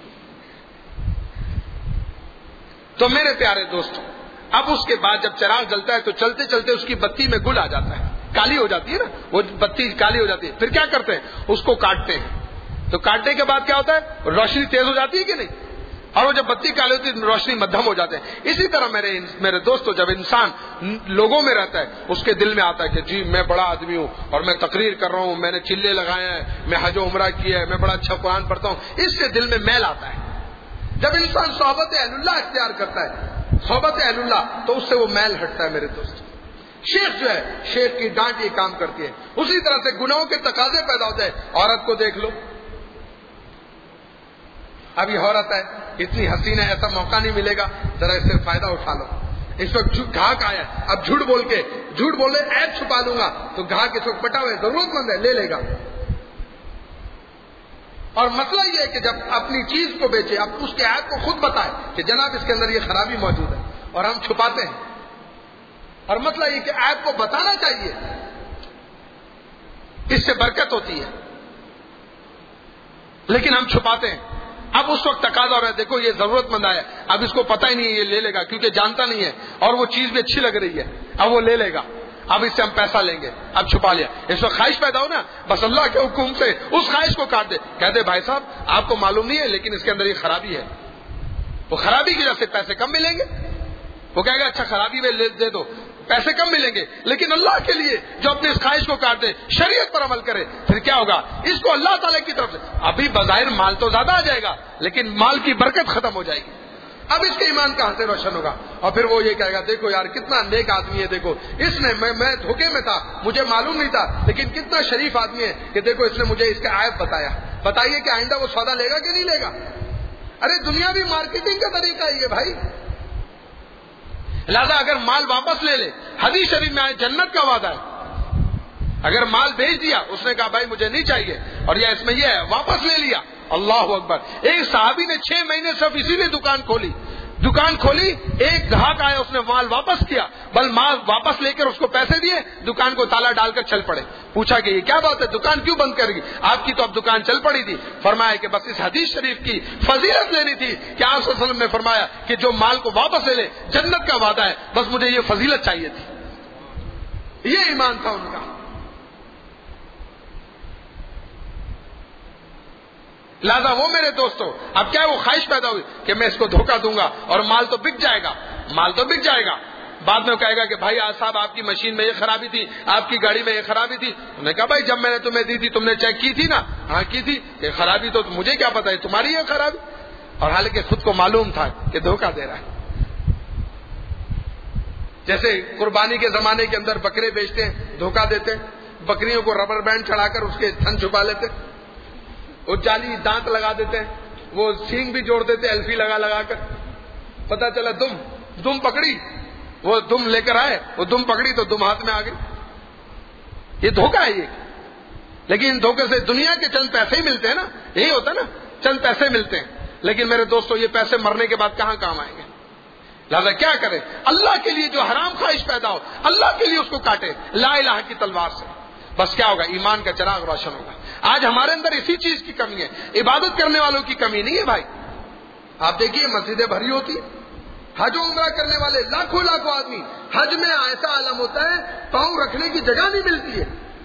تو میرے پیارے دوستوں, اب اس کے بعد جب چراغ جلتا ہے تو چلتے چلتے اس کی بتی میں گل آ جاتا ہے, کالی ہو جاتی ہے نا, وہ بتی کالی ہو جاتی ہے. پھر کیا کرتے ہیں, اس کو کاٹتے ہیں. تو کاٹنے کے بعد کیا ہوتا ہے, روشنی تیز ہو جاتی ہے کہ نہیں, اور وہ جب بتی کالی ہوتی ہے روشنی مدھم ہو جاتے ہیں. اسی طرح میرے میرے دوستو, جب انسان لوگوں میں رہتا ہے اس کے دل میں آتا ہے کہ جی میں بڑا آدمی ہوں اور میں تقریر کر رہا ہوں, میں نے چلے لگائے ہیں, میں حج و عمرہ کیا ہے, میں بڑا اچھا قرآن پڑھتا ہوں, اس سے دل میں میل آتا ہے. جب انسان صحبت اہل اللہ اختیار کرتا ہے, صحبت اہل اللہ, تو اس سے وہ میل ہٹتا ہے میرے دوست. شیخ جو ہے, شیخ کی ڈانٹ یہ کام کرتی ہے. اسی طرح سے گناہوں کے تقاضے پیدا ہوتے ہیں. عورت کو دیکھ لو, اب یہ عورت ہے اتنی حسین ہے, ایسا موقع نہیں ملے گا, ذرا اس سے فائدہ اٹھا لو. اس وقت گھاک آیا, اب جھوٹ بول کے جھوٹ بولے عیب چھپا لوں گا, تو گھاک اس وقت پٹا ہوا ہے, ضرورت مند ہے, لے لے گا. اور مسئلہ یہ ہے کہ جب اپنی چیز کو بیچے، اب اس کے عیب کو خود بتائے کہ جناب اس کے اندر یہ خرابی موجود ہے، اور ہم چھپاتے ہیں. اور مسئلہ یہ کہ عیب کو بتانا چاہیے، اس سے برکت ہوتی ہے، لیکن ہم چھپاتے ہیں. اب اس وقت تقاضا ہو رہا ہے، دیکھو یہ ضرورت مند آیا، اب اس کو پتہ ہی نہیں ہے، یہ لے لے گا کیونکہ جانتا نہیں ہے، اور وہ چیز بھی اچھی لگ رہی ہے، اب وہ لے لے گا، اب اس سے ہم پیسہ لیں گے، اب چھپا لیا. اس وقت خواہش پیدا ہو نا، بس اللہ کے حکم سے اس خواہش کو کاٹ دے. کہتے بھائی صاحب آپ کو معلوم نہیں ہے لیکن اس کے اندر یہ خرابی ہے. وہ خرابی کی وجہ سے پیسے کم ملیں گے. وہ کہے گا اچھا خرابی میں دے دو، پیسے کم ملیں گے، لیکن اللہ کے لیے جو اپنی اس خواہش کو کاٹ دے، شریعت پر عمل کرے، پھر کیا ہوگا؟ اس کو اللہ تعالیٰ کی طرف سے ابھی بظاہر مال تو زیادہ آ جائے گا، لیکن مال کی برکت ختم ہو جائے گی. اب اس کے ایمان کہاں سے روشن ہوگا؟ اور پھر وہ یہ کہے گا دیکھو یار کتنا نیک آدمی ہے، دیکھو اس نے، میں میں دھوکے میں تھا، مجھے معلوم نہیں تھا، لیکن کتنا شریف آدمی ہے کہ دیکھو اس نے مجھے اس کا عیب بتایا. بتائیے کہ آئندہ وہ سودا لے گا کہ نہیں لے گا؟ ارے دنیاوی مارکیٹنگ کا طریقہ یہ بھائی. لہذا اگر مال واپس لے لے، حدیث شریف میں آئے جنت کا وعدہ ہے. اگر مال بیچ دیا، اس نے کہا بھائی مجھے نہیں چاہیے، اور یہ اس میں یہ ہے، واپس لے لیا، اللہ اکبر. ایک صحابی نے چھ مہینے صرف اسی لیے دکان کھولی دکان کھولی ایک گاہک آیا، اس نے مال واپس کیا، بل مال واپس لے کر اس کو پیسے دیے، دکان کو تالا ڈال کر چل پڑے. پوچھا کہ یہ کیا بات ہے، دکان کیوں بند کرے گی؟ آپ کی تو اب دکان چل پڑی تھی. فرمایا کہ بس اس حدیث شریف کی فضیلت لینی تھی کہ آپ صلی اللہ علیہ وسلم نے فرمایا کہ جو مال کو واپس لے لے جنت کا وعدہ ہے، بس مجھے یہ فضیلت چاہیے تھی. یہ ایمان تھا ان کا. لہذا وہ میرے دوستو، اب کیا وہ خواہش پیدا ہوئی کہ میں اس کو دھوکہ دوں گا اور مال تو بک جائے گا، مال تو بک جائے گا. بعد میں وہ کہے گا کہ بھائی آج صاحب آپ کی مشین میں یہ خرابی تھی، آپ کی گاڑی میں یہ خرابی تھی. انہوں نے کہا بھائی جب میں نے تمہیں دی تھی تم نے چیک کی تھی نا؟ ہاں کی تھی. یہ خرابی تو مجھے کیا پتا ہے تمہاری ہے خرابی. اور حالانکہ خود کو معلوم تھا کہ دھوکہ دے رہا ہے. جیسے قربانی کے زمانے کے اندر بکرے بیچتے ہیں، دھوکہ دیتے ہیں، بکریوں کو ربر بینڈ چڑھا کر اس کے تھن چھپا لیتے، وہ جعلی دانت لگا دیتے ہیں، وہ سینگ بھی جوڑ دیتے ایلفی لگا لگا کر. پتا چلا دم دم پکڑی، وہ دم لے کر آئے، وہ دم پکڑی تو دم ہاتھ میں آ گئی. یہ دھوکہ ہے یہ. لیکن ان دھوکے سے دنیا کے چند پیسے ہی ملتے ہیں نا، یہی ہوتا ہے نا، چند پیسے ملتے ہیں. لیکن میرے دوستو یہ پیسے مرنے کے بعد کہاں کام آئیں گے؟ لہذا کیا کرے؟ اللہ کے لیے جو حرام خواہش پیدا ہو، اللہ کے لیے اس کو کاٹے لا الہ کی تلوار سے. بس کیا ہوگا؟ ایمان کا چراغ روشن ہوگا. آج ہمارے اندر اسی چیز کی کمی ہے، عبادت کرنے والوں کی کمی نہیں ہے بھائی. آپ دیکھیے مسجدیں بھری ہوتی ہیں، حج و عمرہ کرنے والے لاکھوں لاکھوں آدمی. حج میں ایسا عالم ہوتا ہے پاؤں رکھنے کی جگہ نہیں ملتی ہے.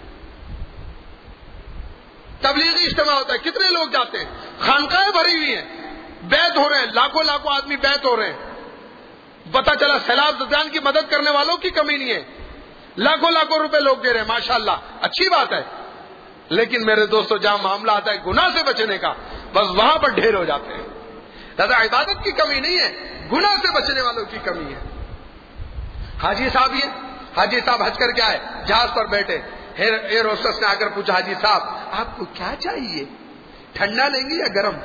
تبلیغی اجتماع ہوتا ہے، کتنے لوگ جاتے ہیں، خانقاہیں بھری ہوئی ہیں، بیعت ہو رہے ہیں، لاکھوں لاکھوں آدمی بیعت ہو رہے ہیں. پتا چلا سیلاب زدگان کی مدد کرنے والوں کی کمی نہیں ہے، لاکھوں لاکھوں روپے لوگ دے رہے ہیں، ماشاءاللہ اچھی بات ہے. لیکن میرے دوستو جہاں معاملہ آتا ہے گناہ سے بچنے کا، بس وہاں پر ڈھیر ہو جاتے ہیں. دادا عبادت کی کمی نہیں ہے، گناہ سے بچنے والوں کی کمی ہے. حاجی صاحب یہ حاجی صاحب حج کر کے آئے، جہاز پر بیٹھے، ایئر ہوسٹس نے آ کر پوچھا حاجی صاحب آپ کو کیا چاہیے، ٹھنڈا لیں گے یا گرم؟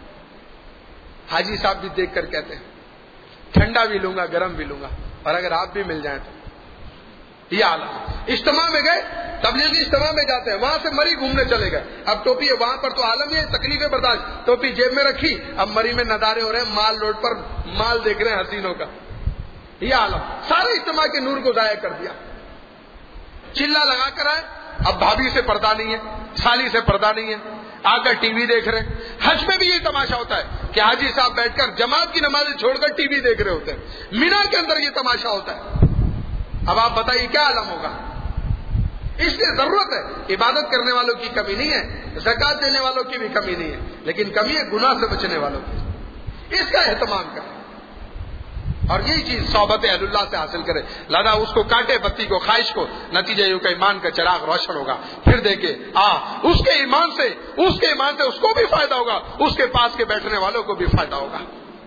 حاجی صاحب بھی دیکھ کر کہتے ہیں ٹھنڈا بھی لوں گا گرم بھی لوں گا، اور اگر آپ بھی مل جائیں تو. یہ عالم. اجتماع میں گئے، تبلیغی اجتماع میں جاتے ہیں، وہاں سے مری گھومنے چلے گئے. اب ٹوپی ہے وہاں پر تو عالم یہ تکلیفیں برداشت، ٹوپی جیب میں رکھی، اب مری میں ندارے ہو رہے ہیں، مال روڈ پر مال دیکھ رہے ہیں حسینوں کا. یہ عالم سارے اجتماع کے نور کو ضائع کر دیا. چلا لگا کر آئے، اب بھابھی سے پردہ نہیں ہے، سالی سے پردہ نہیں ہے، آ کر ٹی وی دیکھ رہے ہیں. حج میں بھی یہ تماشا ہوتا ہے کہ حاجی صاحب بیٹھ کر جماعت کی نمازیں چھوڑ کر ٹی وی دیکھ رہے ہوتے ہیں. مینا کے اندر یہ تماشا ہوتا ہے. اب آپ بتائیے کیا عالم ہوگا؟ اس لیے ضرورت ہے، عبادت کرنے والوں کی کمی نہیں ہے، زکات دینے والوں کی بھی کمی نہیں ہے، لیکن کمی ہے گناہ سے بچنے والوں کی. اس کا اہتمام کریں اور یہی چیز صحبت اہل اللہ سے حاصل کرے. لہذا اس کو کاٹے بتی کو، خواہش کو، نتیجہ یہ کہ ایمان کا چراغ روشن ہوگا. پھر دیکھے آ اس کے ایمان سے اس کے ایمان سے اس کو بھی فائدہ ہوگا، اس کے پاس کے بیٹھنے والوں کو بھی فائدہ ہوگا.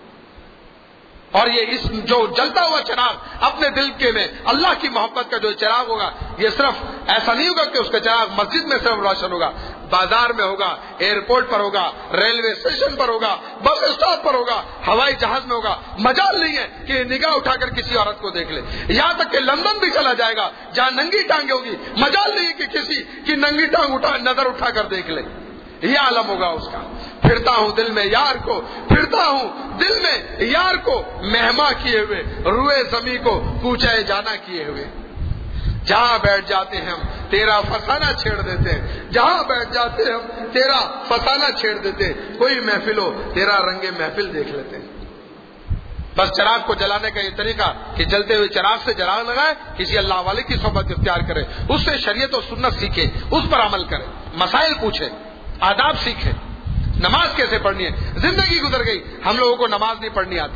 اور یہ اس جو جلتا ہوا چراغ اپنے دل کے میں اللہ کی محبت کا جو چراغ ہوگا، یہ صرف ایسا نہیں ہوگا کہ اس کا چراغ مسجد میں صرف روشن ہوگا، بازار میں ہوگا، ایئرپورٹ پر ہوگا، ریلوے اسٹیشن پر ہوگا، بس اسٹاپ پر ہوگا، ہوائی جہاز میں ہوگا. مجال نہیں ہے کہ نگاہ اٹھا کر کسی عورت کو دیکھ لے. یہاں تک کہ لندن بھی چلا جائے گا جہاں ننگی ٹانگیں ہوگی، مجال نہیں ہے کہ کسی کی ننگی ٹانگ اٹھا نظر اٹھا کر دیکھ لے. یہ عالم ہوگا اس کا. پھرتا ہوں دل میں یار کو، پھرتا ہوں دل میں یار کو، مہما کیے ہوئے روئے زمیں کو کوچہ جانا کیے ہوئے. جہاں بیٹھ جاتے ہیں ہم تیرا فسانہ چھیڑ دیتے ہیں، جہاں بیٹھ جاتے ہیں ہم تیرا فسانہ چھیڑ دیتے ہیں. کوئی محفل ہو تیرا رنگ محفل دیکھ لیتے ہیں. بس چراغ کو جلانے کا یہ طریقہ کہ جلتے ہوئے چراغ سے چراغ لگائے، کسی اللہ والے کی صحبت اختیار کرے، اس سے شریعت و سنت سیکھے، اس پر عمل کرے، مسائل پوچھے، آداب سیکھے. نماز کیسے پڑھنی ہے؟ زندگی گزر گئی ہم لوگوں کو نماز نہیں پڑھنی آتی.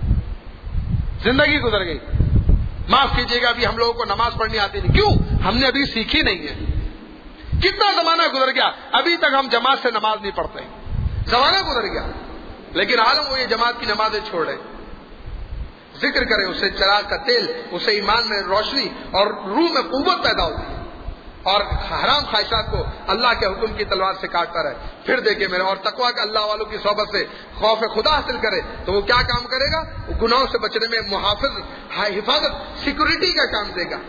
زندگی گزر گئی، معاف کیجیے گا، ابھی ہم لوگوں کو نماز پڑھنی آتی نہیں. کیوں؟ ہم نے ابھی سیکھی نہیں ہے. کتنا زمانہ گزر گیا ابھی تک ہم جماعت سے نماز نہیں پڑھتے. زمانہ گزر گیا لیکن عالم وہ یہ جماعت کی نمازیں چھوڑے. ذکر کرے اسے چراغ کا تیل، اسے ایمان میں روشنی اور روح میں قوت پیدا ہوتی ہے، اور حرام خواہشات کو اللہ کے حکم کی تلوار سے کاٹتا رہے. پھر دیکھے میرے، اور تقویٰ کے اللہ والوں کی صحبت سے خوف خدا حاصل کرے تو وہ کیا کام کرے گا؟ وہ گناہوں سے بچنے میں محافظ، حفاظت، سیکورٹی کا کام دے گا.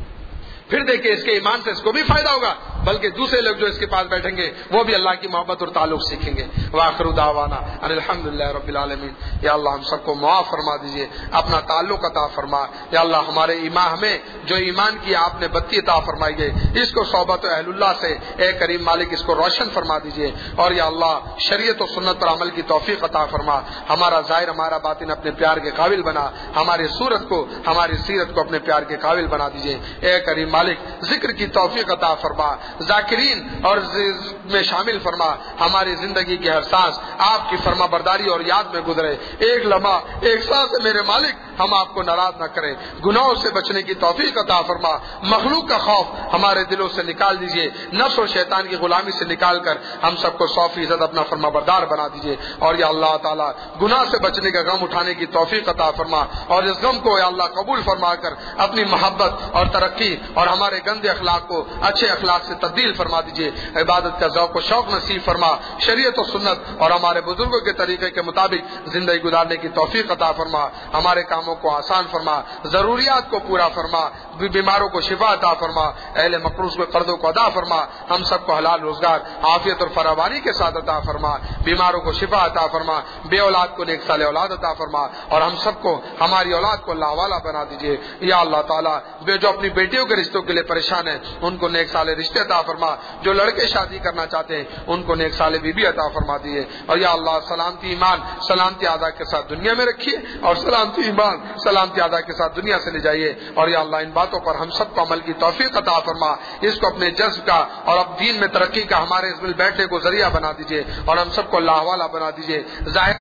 پھر دیکھیں اس کے ایمان سے اس کو بھی فائدہ ہوگا، بلکہ دوسرے لوگ جو اس کے پاس بیٹھیں گے وہ بھی اللہ کی محبت اور تعلق سیکھیں گے. وآخر دعوانا ان الحمدللہ رب العالمین. یا اللہ ہم سب کو معاف فرما دیجئے، اپنا تعلق عطا فرما. یا اللہ ہمارے ایمان، ہمیں جو ایمان کی آپ نے بتی عطا فرمائی ہے، اس کو صحبت و اہل اللہ سے اے کریم مالک اس کو روشن فرما دیجئے. اور یا اللہ شریعت و سنت پر عمل کی توفیق عطا فرما. ہمارا ظاہر ہمارا باطن اپنے پیار کے قابل بنا. ہماری صورت کو، ہماری سیرت کو اپنے پیار کے قابل بنا دیجئے. اے کریم مالک ذکر کی توفیق عطا فرما، ذاکرین اور میں شامل فرما. ہماری زندگی کی ہر سانس آپ کی فرما برداری اور یاد میں گزرے. ایک لمحہ، ایک سانس میرے مالک ہم آپ کو ناراض نہ کریں. گناہوں سے بچنے کی توفیق عطا فرما. مخلوق کا خوف ہمارے دلوں سے نکال دیجئے. نفس اور شیطان کی غلامی سے نکال کر ہم سب کو سو فیصد اپنا فرما بردار بنا دیجئے. اور یا اللہ تعالیٰ گناہ سے بچنے کا غم اٹھانے کی توفیق عطا فرما، اور اس غم کو یا اللہ قبول فرما کر اپنی محبت اور ترقی اور ہمارے گندے اخلاق کو اچھے اخلاق سے تبدیل فرما دیجئے. عبادت کا ذوق و شوق نصیب فرما. شریعت و سنت اور ہمارے بزرگوں کے طریقے کے مطابق زندگی گزارنے کی توفیق عطا فرما. ہمارے کاموں کو آسان فرما، ضروریات کو پورا فرما، بیماروں کو شفا عطا فرما، اہل مقروض میں قرضوں کو ادا فرما. ہم سب کو حلال روزگار، عافیت اور فراوانی کے ساتھ عطا فرما. بیماروں کو شفا عطا فرما، بے اولاد کو نیک سال اولاد عطا فرما. اور ہم سب کو، ہماری اولاد کو اللہ والا بنا دیجئے. یا اللہ تعالیٰ جو اپنی بیٹیوں کے رشتوں کے لیے پریشان ہیں ان کو نیک سال رشتے عطا فرما. جو لڑکے شادی کرنا چاہتے ہیں ان کو نیک سال بیوی عطا فرما دیے. اور یا اللہ سلامتی ایمان سلامتی اعضاء کے ساتھ دنیا میں رکھیے، اور سلامتی ایمان سلامتی اعضاء کے ساتھ دنیا سے لے جائیے. اور یا اللہ ان باتوں پر ہم سب کو عمل کی توفیق عطا فرما. اس کو اپنے جذب کا اور اب دین میں ترقی کا ہمارے اس مل بیٹھنے کو ذریعہ بنا دیجیے، اور ہم سب کو اللہ والا بنا دیجیے. ظاہر